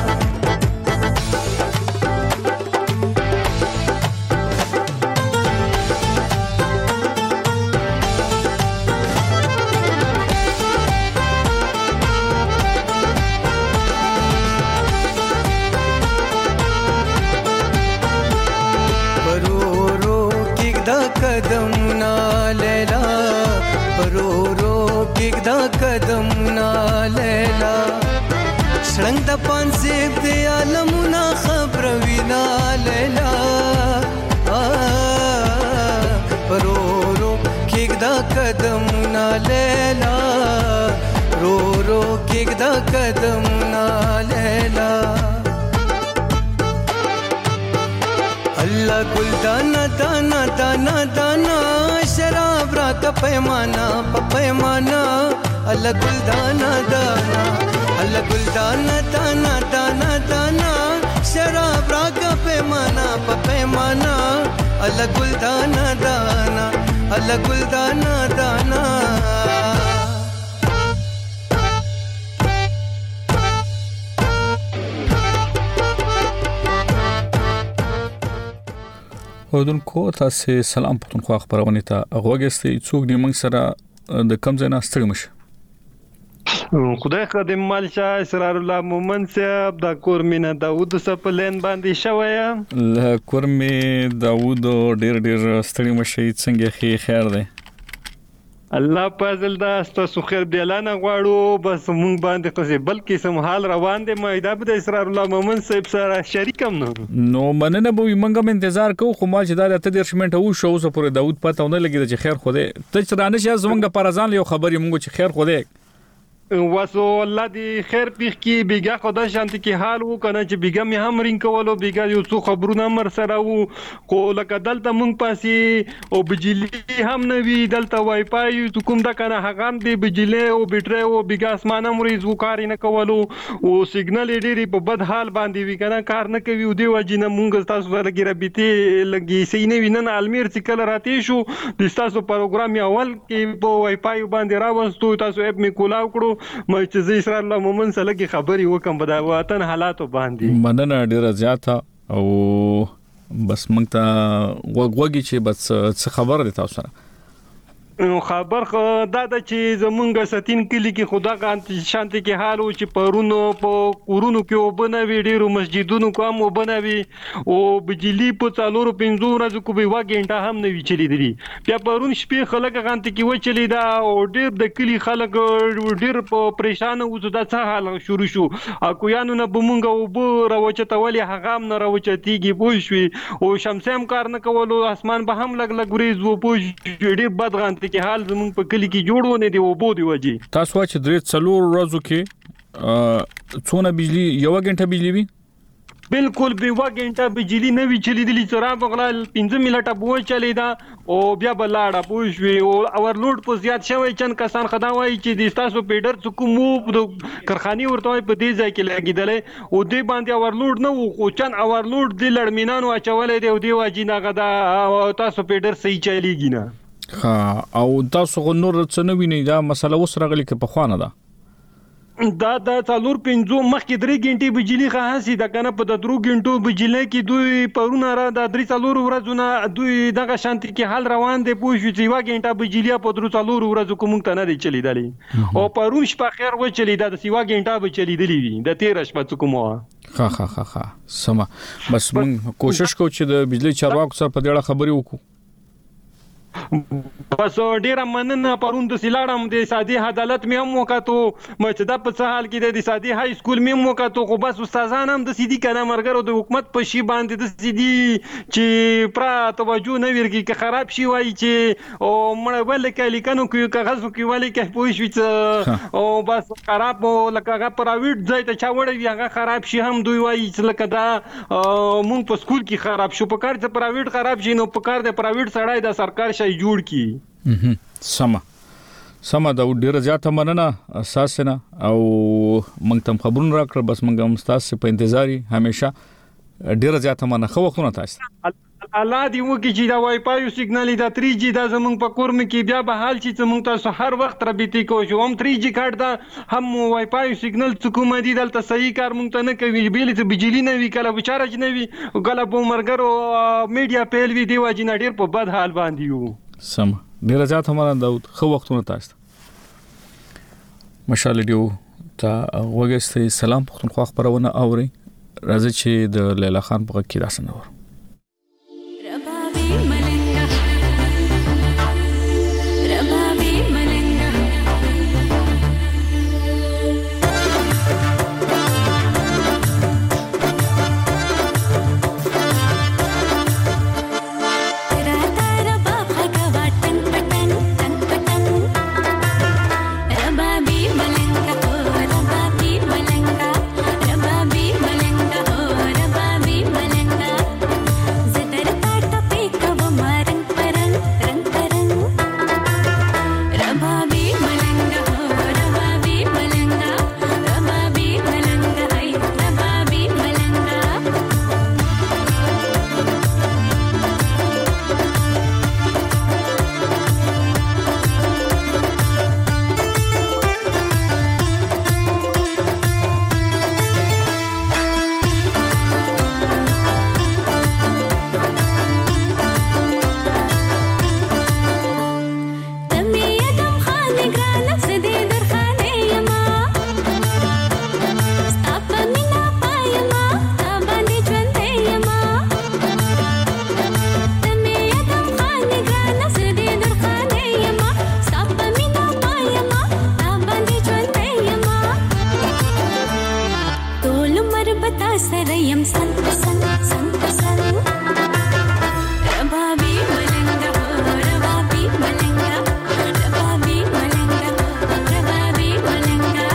قدمنا لیلا پرو رو کېږدا قدمنا لیلا شړنګ د پانسیب د عالمنا خبر وینا لیلا پرو رو کېږدا قدمنا لیلا رو رو کېږدا قدمنا لیلا الله ګل دانا دانا دانا دانا شراب را کا پیمانا په پیمانا الله ګل دانا دانا الله ګل دانا دانا دانا دانا شراب را کا پیمانا په پیمانا الله ګل دانا دانا الله ګل دانا دانا ودونکو تاسو سلام پښتونخوا خبرونه ته غوږستئ څوک دې موږ سره د کم ځای نه ستړي مشه خدای خدای مال شاه اسرار الله مومن صاحب د کورمینه داوود سپلین باندې شوی له کورمه داوود ډیر ډیر ستړي مشه څنګه خیر خیر دی الله پازل دا تاسو خیر دی اعلان غواړو بس مونږ باندې تاسو بلکې سم حال روان دي مې دا د اسرار الله مومن صاحب سره شریکم نو نو مننه به موږ هم انتظار کوو خو ما چې دا ته د شمنټ او شو اوس پورې داوود پته ونه لګی چې خیر خوده ته رانه شه زمونږ د پرازان یو خبرې مونږ چې خیر خوده واسو الله دې خیر پیخ کی بیګه خدا شانتی کی حال وو کنه چې بیګه می هم رین کولو بیګه یو څو خبرونه مر سره وو کو لکه دلته مونږ پاسي او بجلی هم نه وی دلته وای پای کوم دا کنه هغه هم دې بجلی او بیټری او بیګه اسمانه مریض وو کار نه کولو او سیګنل ډېری په بد حال باندې وی کنه کار نه کوي او دی وجینه مونږ تاسو سره ګربيتي لګي سینې وینن المیر چې کله راتې شو د تاسو پروګرام اول کې په وای پای باندې راوستو تاسو اپ می کولاو کړو مې چې زه اسرار الله مومن سره لګي خبري وکم په دا وطن حالاتو باندې مننه ډیره زیاته او بس مونږ ته وګوګي چې بس څه خبر دي تاسو سره خبر دا د چې زمونږ ستین کلی کې خدا غانت شانتي کې حال او چې پرونو په کورونو کې وبنوي ډیرو مسجدونو کوم وبنوي او بجلی په څالورو پنځو ورځې کو به واګینټه هم نه وی چلی دي بیا پرون شپې خلک غانت کې و چلی دا او ډیر د کلی خلک ډیر په پریشان او زدا څه حال شروع شو اكو یانو نه بمونګه او بو راوچته ولې هغه هم نه راوچتيږي پوښوي او شمسام کار نه کولو اسمان به هم لګ لګ وريز وو پوښ ډیر بد غانت کې حال زمون په کلی کې جوړونه دی او بو دی وجي تاسو چې درې څلور ورځو کې څونه بجلی یو غنټه بجلی وي بالکل به وګنټه بجلی نه وی چلی دي چرا بغلال پنځه منټه بو چلی دا او بیا بلاړه پوښوي او اورلوډ په زیات شوی چن کسان خدا وای چې د تاسو پیډر څوک مو کارخاني ورته په دې ځای کې لګیدل او دې باندې اورلوډ نه او چن اورلوډ د لړمینانو اچولې دی او دی واجی نه غدا تاسو پیډر صحیح چلیږي نه ها او تاسو غنور څه نه ویني دا مسله وسره غلي کې په خوانه ده دا دا څلور پنځو مخکې درې غنټې بجلی خاصي دا کنه په د درو غنټو بجلی کې دوی پرونه را د درې څلور ورځې دوی دغه شانتي کې حل روان دي پوه شو چې وا غنټه بجلی په درو څلور ورځې کوم ته نه دی چلی دلی او پرون شپه خیر و چلی دا د سیوا غنټه به چلی دلی وي د تیر شپه کوم ها ها ها ها سم بس موږ کوشش کوو چې د بجلی چارواکو سره په دې اړه خبري وکړو بس ډیره مننه پرون د سیلاړم د سادي عدالت مې هم وکړو مې دا په څه حال کې د سادي های سکول مې هم وکړو خو بس استادان هم د سیدی کنه مرګرو د حکومت په شی باندې د سیدی چې پرا توجه نه ورګي که خراب شي وای چې او مړ ول کې لیکنو کې کاغذ کې ولې کې پوه شو چې او بس خراب لکه هغه پرایویټ ځای ته چا وړي هغه خراب شي هم دوی وای چې لکه دا مونږ په سکول کې خراب شو په کار چې پرایویټ خراب شي نو په کار د پرایویټ سړای د سرکار شي جوړ کی سما سما دا ډیره زیاته مننه اساس نه او موږ تم خبرونه راکړ بس موږ هم تاسو په انتظار همیشه ډیره زیاته مننه خو وختونه تاسو الله دې وکړي چې دا وای پای سیګنال دا تری جی دا زمونږ په کور مې کې بیا به حال چې موږ تاسو هر وخت رابطې کوو چې هم تری جی کارت دا هم وای پای سیګنال څوک مې دي دلته صحیح کار موږ ته نه کوي بیل ته بجلی نه وی کله بچاره چې نه وی کله په مرګرو میډیا پیل وی دی واجی نه ډیر په بد حال باندې یو سم ډیر زیات هم داود خو وختونه تاسو مشال دیو ته وګستې سلام پختونخوا خبرونه اوري راځي چې د لیلا خان په کې داسنه ور Manga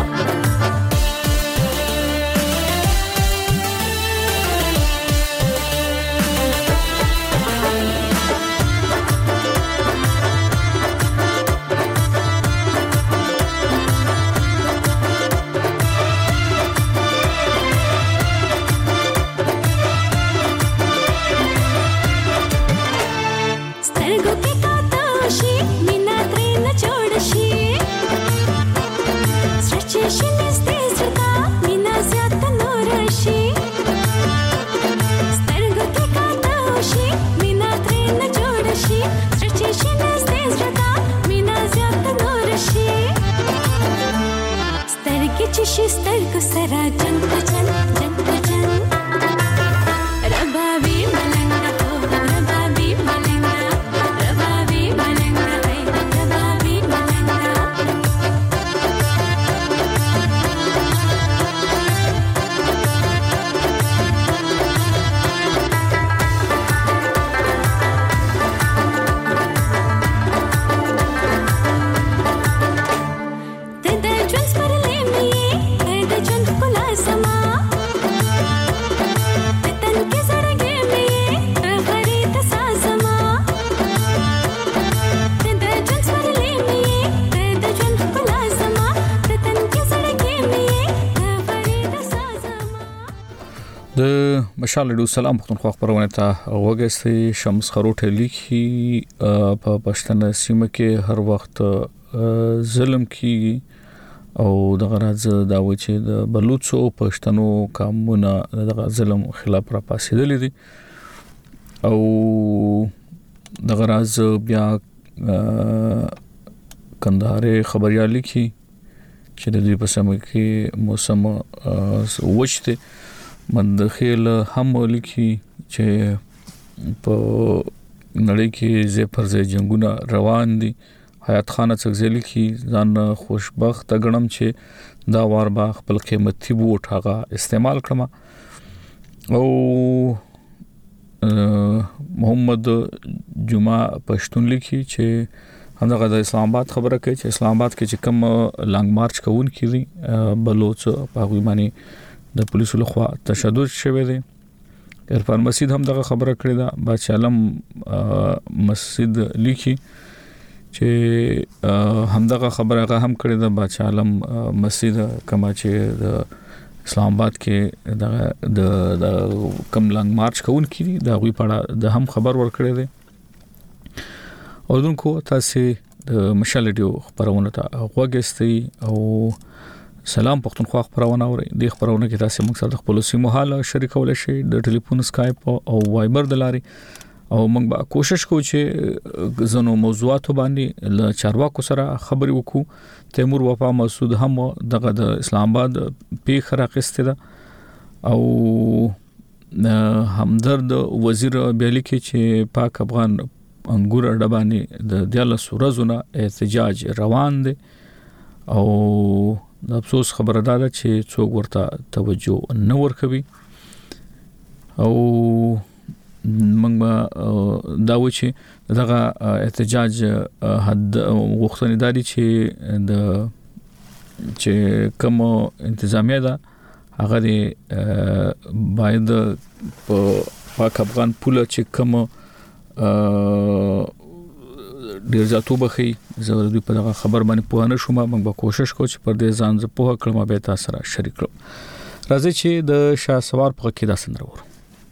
چشستر کو سرا جن کو جن جن کو جن ربابی ملنگا ہو ربابی ملنگا ربابی ملنگا ہے ربابی ملنگا د مشال ډو سلام پختونخوا خبرونه ته وګستې شمس خروټه لیکي په پښتنه سیمه کې هر وخت ظلم کیږي او د غرض دا و چې د بلوچو پښتنو قانون د ظلم خلاف را پاسېدل دي او د غرض بیا کندهار خبريال لیکي چې د دې په سیمه کې موسم وچته مندخیل هم لیکي چې په نړۍ کې زې پر زې جنگونه روان دي حیات خان څخه لیکي ځان خوشبخت غنم چې دا وار با خپل قیمتي بوټ هغه استعمال کړم او محمد جمعه پښتون لیکي چې همدغه د اسلام آباد خبره کوي چې اسلام آباد کې چې کوم لانګ مارچ کوون کړي بلوچ په غوښمنه د پولیسو لخوا تشدد شوه دي عرفان مسجد هم دغه خبره کړې ده بادشاہ علم مسجد لیکي چې هم دغه خبره هم کړې ده بادشاہ علم مسجد کما چې د اسلام آباد کې د د کم لانګ مارچ کوون کړي دا غوي پړه د هم خبر ور کړې ده او دونکو تاسو د مشال ډیو خبرونه ته وګستئ او سلام پختونخوا خبرونه اوري د خبرونه کې تاسو موږ سره خپل سیمه حال شریکول شي د ټلیفون سکایپ او وایبر د لاري او موږ به کوشش کوو چې زنو موضوعات باندې ل چارواکو سره خبري وکړو تیمور وفا مسعود هم دغه د اسلام آباد پیخ راقسته ده او همدرد وزیر بیالي کې چې پاک افغان انګور ډبانی د دیاله سورزونه احتجاج روان دي او د افسوس خبره ده چې څوک ورته توجه نه ورکوي او موږ دا و چې دغه احتجاج حد غوښتنې دادي چې د چې کوم انتظامیه ده هغه باید په پاک افغان پوله چې کوم ډیر ځاتو بخي زه د په دغه خبر باندې په نه شوم موږ به کوشش کوو چې پر دې ځان ز په کړم به تاسو سره شریک کړم راځي چې د شاه سوار په کې دا سندره ورو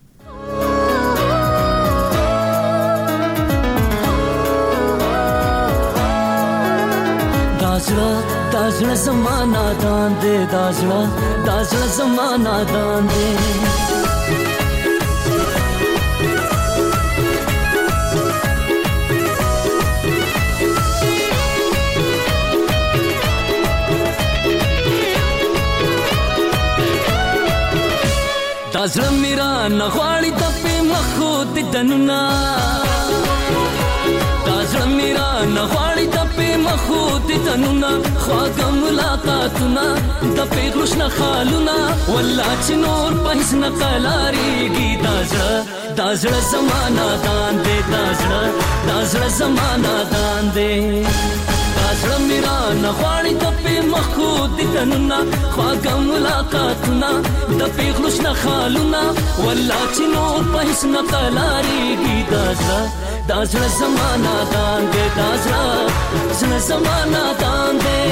دازړه دازړه زمانہ دان دې دازړه دازړه زمانہ دان دې دازړه میرا نغواړي د په مخو د دننا دازړه میرا نغواړي د په مخو د دننا خواږه ملاقاتونه د پیغلوش نه خالونه والله چې نور په هیڅ نه قلاریږي دازړه دازړه زمانہ دان دې دازړه دازړه زمانہ دان دې دازړه میرا نغواړي د په مخو د دننا خواږه ملاقاتونه د پیغلوش نه خالونه والله چې نور په هیڅ نه قلاریږي دازړه دازړه زمانہ دان دې دازړه زمانہ دان دې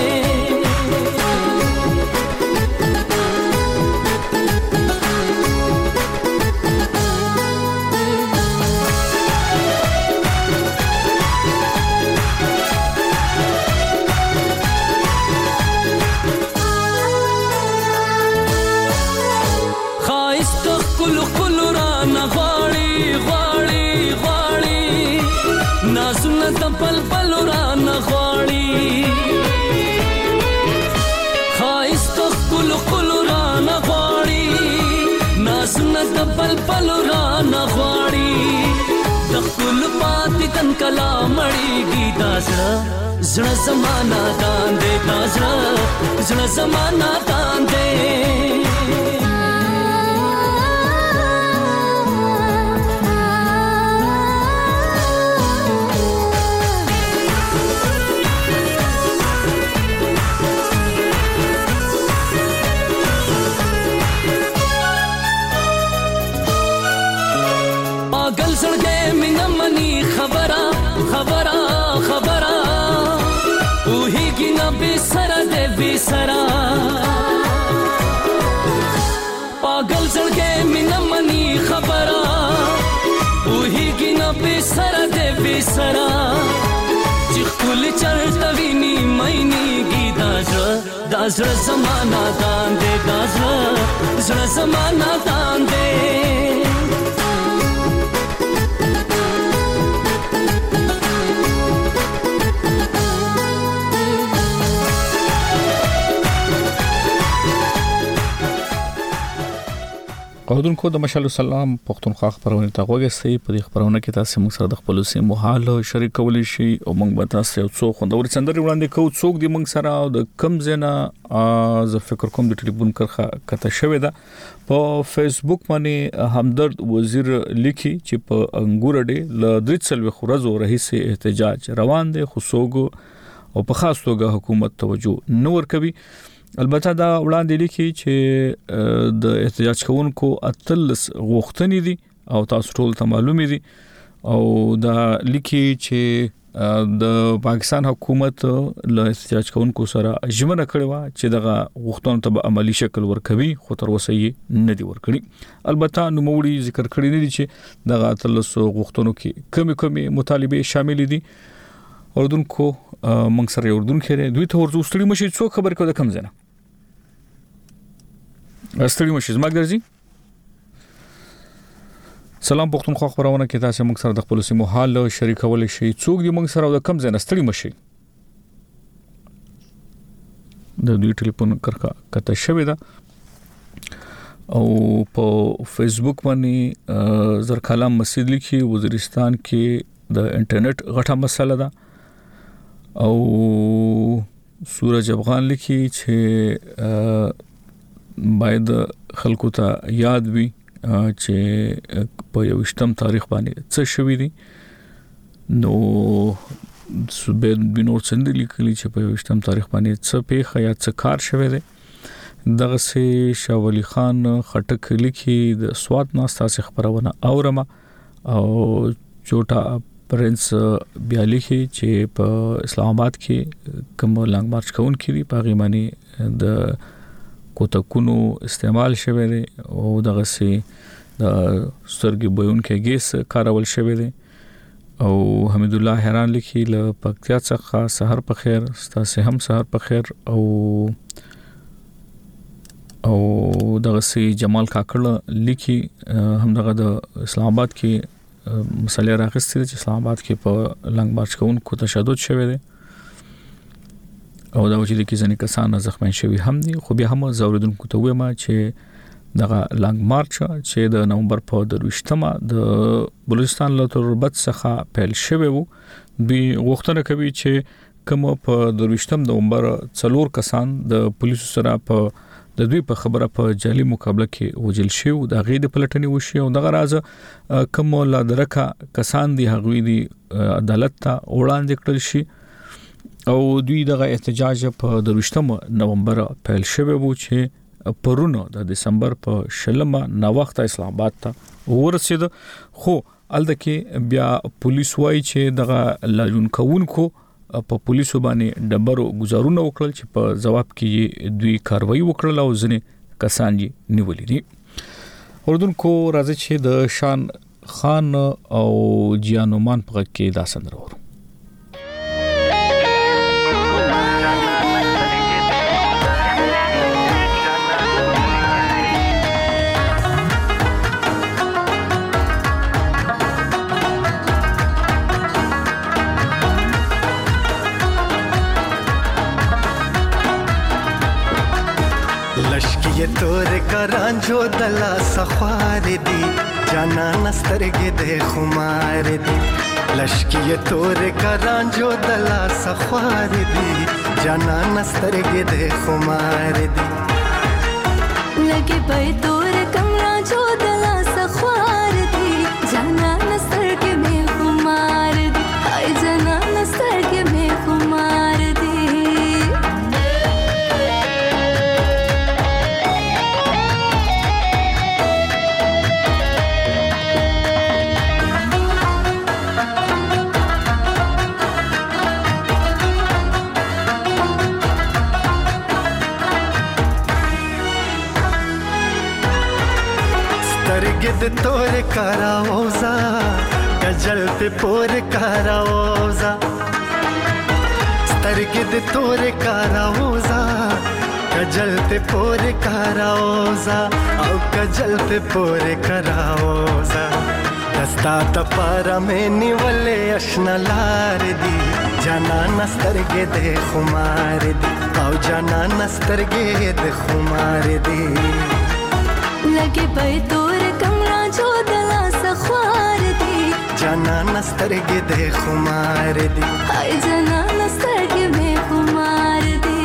پل پل را نغواړي د پل پل را نغواړي د خپل پاتې تن کلا مړیږي دا زړه زړه زمانہ داندې دا زړه زړه زمانہ داندې पागल सड़के मिना मनी खबरा खबरा खबरा उही की न बिसरा दे बिसरा पागल सड़के मिना मनी खबरा उही की न बिसरा दे बिसरा चिखुल चलतवीनी मैनी की दाजरा दाजरा जमाना दान दे दाजरा जरा जमाना दान दे قودونکو د مشال سلام پښتونخوا خبرونه ته غوږی په دې خبرونه کې تاسو موږ سره د خپل سیمو حال شریک کولی شي او موږ به تاسو یو څو خوندور چندري وړاندې کوو څوک دی موږ سره او د کم زنه ز فکر کوم د ټلیفون کرخه کته شوې ده په فیسبوک باندې همدرد وزیر لیکي چې په انګور ډې ل درڅل خورزو رئیس احتجاج روان دي خصوصو او په خاص توګه حکومت توجه نور کوي البته دا وړاندې لیکي چې د احتجاج کوونکو اتلس غوښتنې دي او تاسو ټول ته معلومه دي او دا لیکي چې د پاکستان حکومت له احتجاج کوونکو سره ژمنه کړې و چې دغه غوښتنو ته به عملی شکل ورکوي خو تر اوسه یې نه دی ورکړي البته نو موړي ذکر کړی نه دي چې دغه اتلس غوښتنو کې کمی کمی مطالبه شامل دي اردوونکو موږ سره اردون خره دوی ته ورزو ستړي مشي څو خبر کو د کم زنه ستړي مشي زما ګرځي سلام پښتونخوا خبرونه کې تاسو موږ سره د خپل سیمو حال شریکول شي څوک دی موږ سره د کم زنه ستړي مشي د دوی ټلیفون کرکا کته شوې ده او په فیسبوک باندې زر کلام مسجد لیکي وزیرستان کې د انټرنیټ غټه مسله ده او سورج افغان لیکي چې باید خلکو ته یاد وي چې په یوشتم تاریخ باندې څه شوی دي نو سبد بنور څنګه لیکلي چې په یوشتم تاریخ باندې څه پیښه یا څه کار شوی دی دغه سي شاولی خان خټک لیکي د سواد ناستاسه خبرونه اورم او چوټا پرنس بیا لیکي چې په اسلام آباد کې کوم لانګ مارچ کون کړي په غیماني د کوتکونو استعمال شوی دی او دغه سي د سترګې بيون کې ګیس کارول شوی دی او حمید الله حیران لیکي ل پکتیا څخه سحر په خیر ستاسو هم سحر په خیر او او دغه سي جمال کاکړ لیکي هم دغه د اسلام آباد کې مسله راغستې چې اسلام آباد کې په لنګ مارچ کوونکو تشدد شوی دی او دا چې د کیسې کسان زخمین شوی هم دي خو بیا هم زوریدونکو ته وایم چې دغه لنګ مارچ چې د نومبر په درويشتمه د بلوچستان له تربت څخه پیل شوی وو دوی غوښتنه کوي چې کوم په درويشتم نومبر څلور کسان د پولیسو سره په د دوی په خبره په جالي مقابله کې وجل شو د غید پلټنې وشي او دغه راز کوم لا درکه کسان دي هغوی دي عدالت ته وړاندې کړل شي او دوی دغه احتجاج په درويشتم نومبر پیل شوی وو چې پرونو د دسمبر په شلمه نو وخت اسلام آباد ته ورسید خو الدکه بیا پولیس وایي چې دغه لاجون کوونکو په پولیسو باندې ډبرو گزارونه وکړل چې په جواب کې دوی کاروایی وکړل او ځنې کسان یې نیولې دي اردوونکو راځي چې د شان خان او جیانومان په کې دا سندره ورو लश्कर لشکی تور کرانجو دلا سخوار دی جانا نسترګې د خمار دی لشکی تور کرانجو دلا سخوار دی جانا نسترګې د خمار دی لګي په تور کمرا جو دلا سخوار دی جانا نسترګې مې خمار دی آی جانا نسترګې مې خمار دی سترګې د تور کاراوزا کجل په پور کاراوزا سترګې د تور کاراوزا کجل په پور کاراوزا او کجل په پور کاراوزا دستا ته پارا مې نیولې آشنا لار دی جانا نسترګې د خمار دی او جانا نسترګې د خمار دی لګي په تور کمرا جو دلا سخوار دی جانا نسترګې د خمار دی آی جانا نسترګې مې خمار دی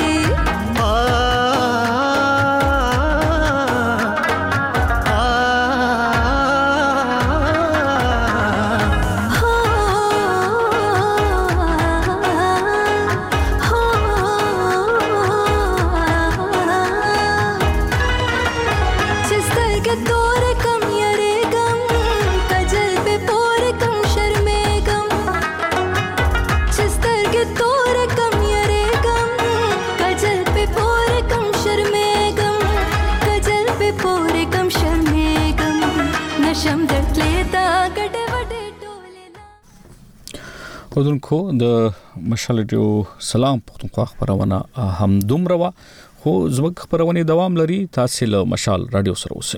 ودونکو د مشال ریډیو سلام پښتونخوا خبرونه هم دومره وا خو زموږ خبرونه دوام لري تاسو له مشال رادیو سره اوسئ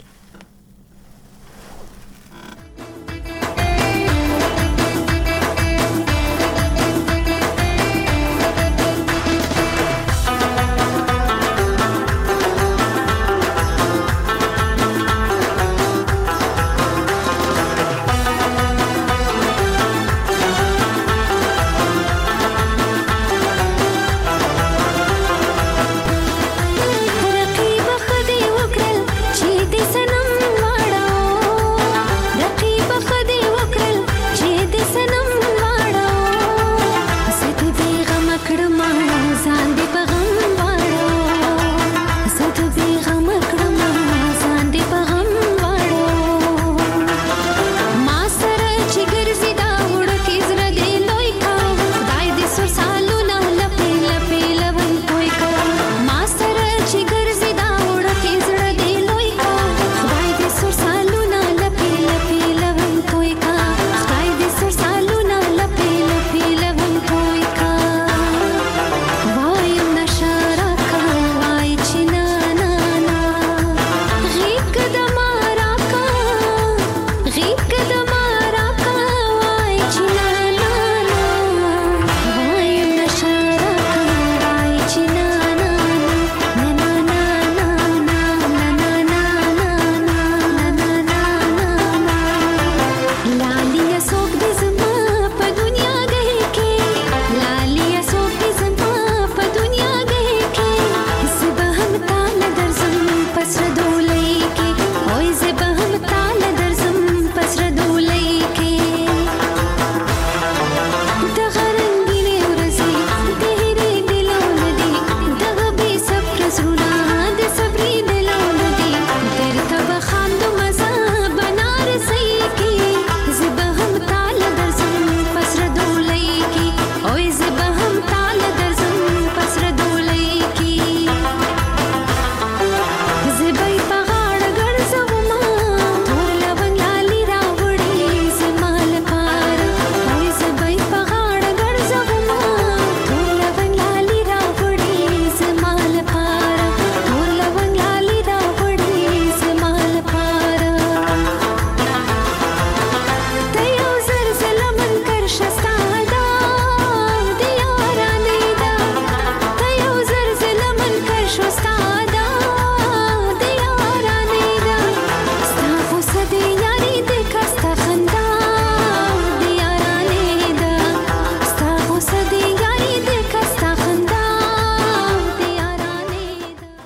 ځان دې په غم واړو زه دې غم کړم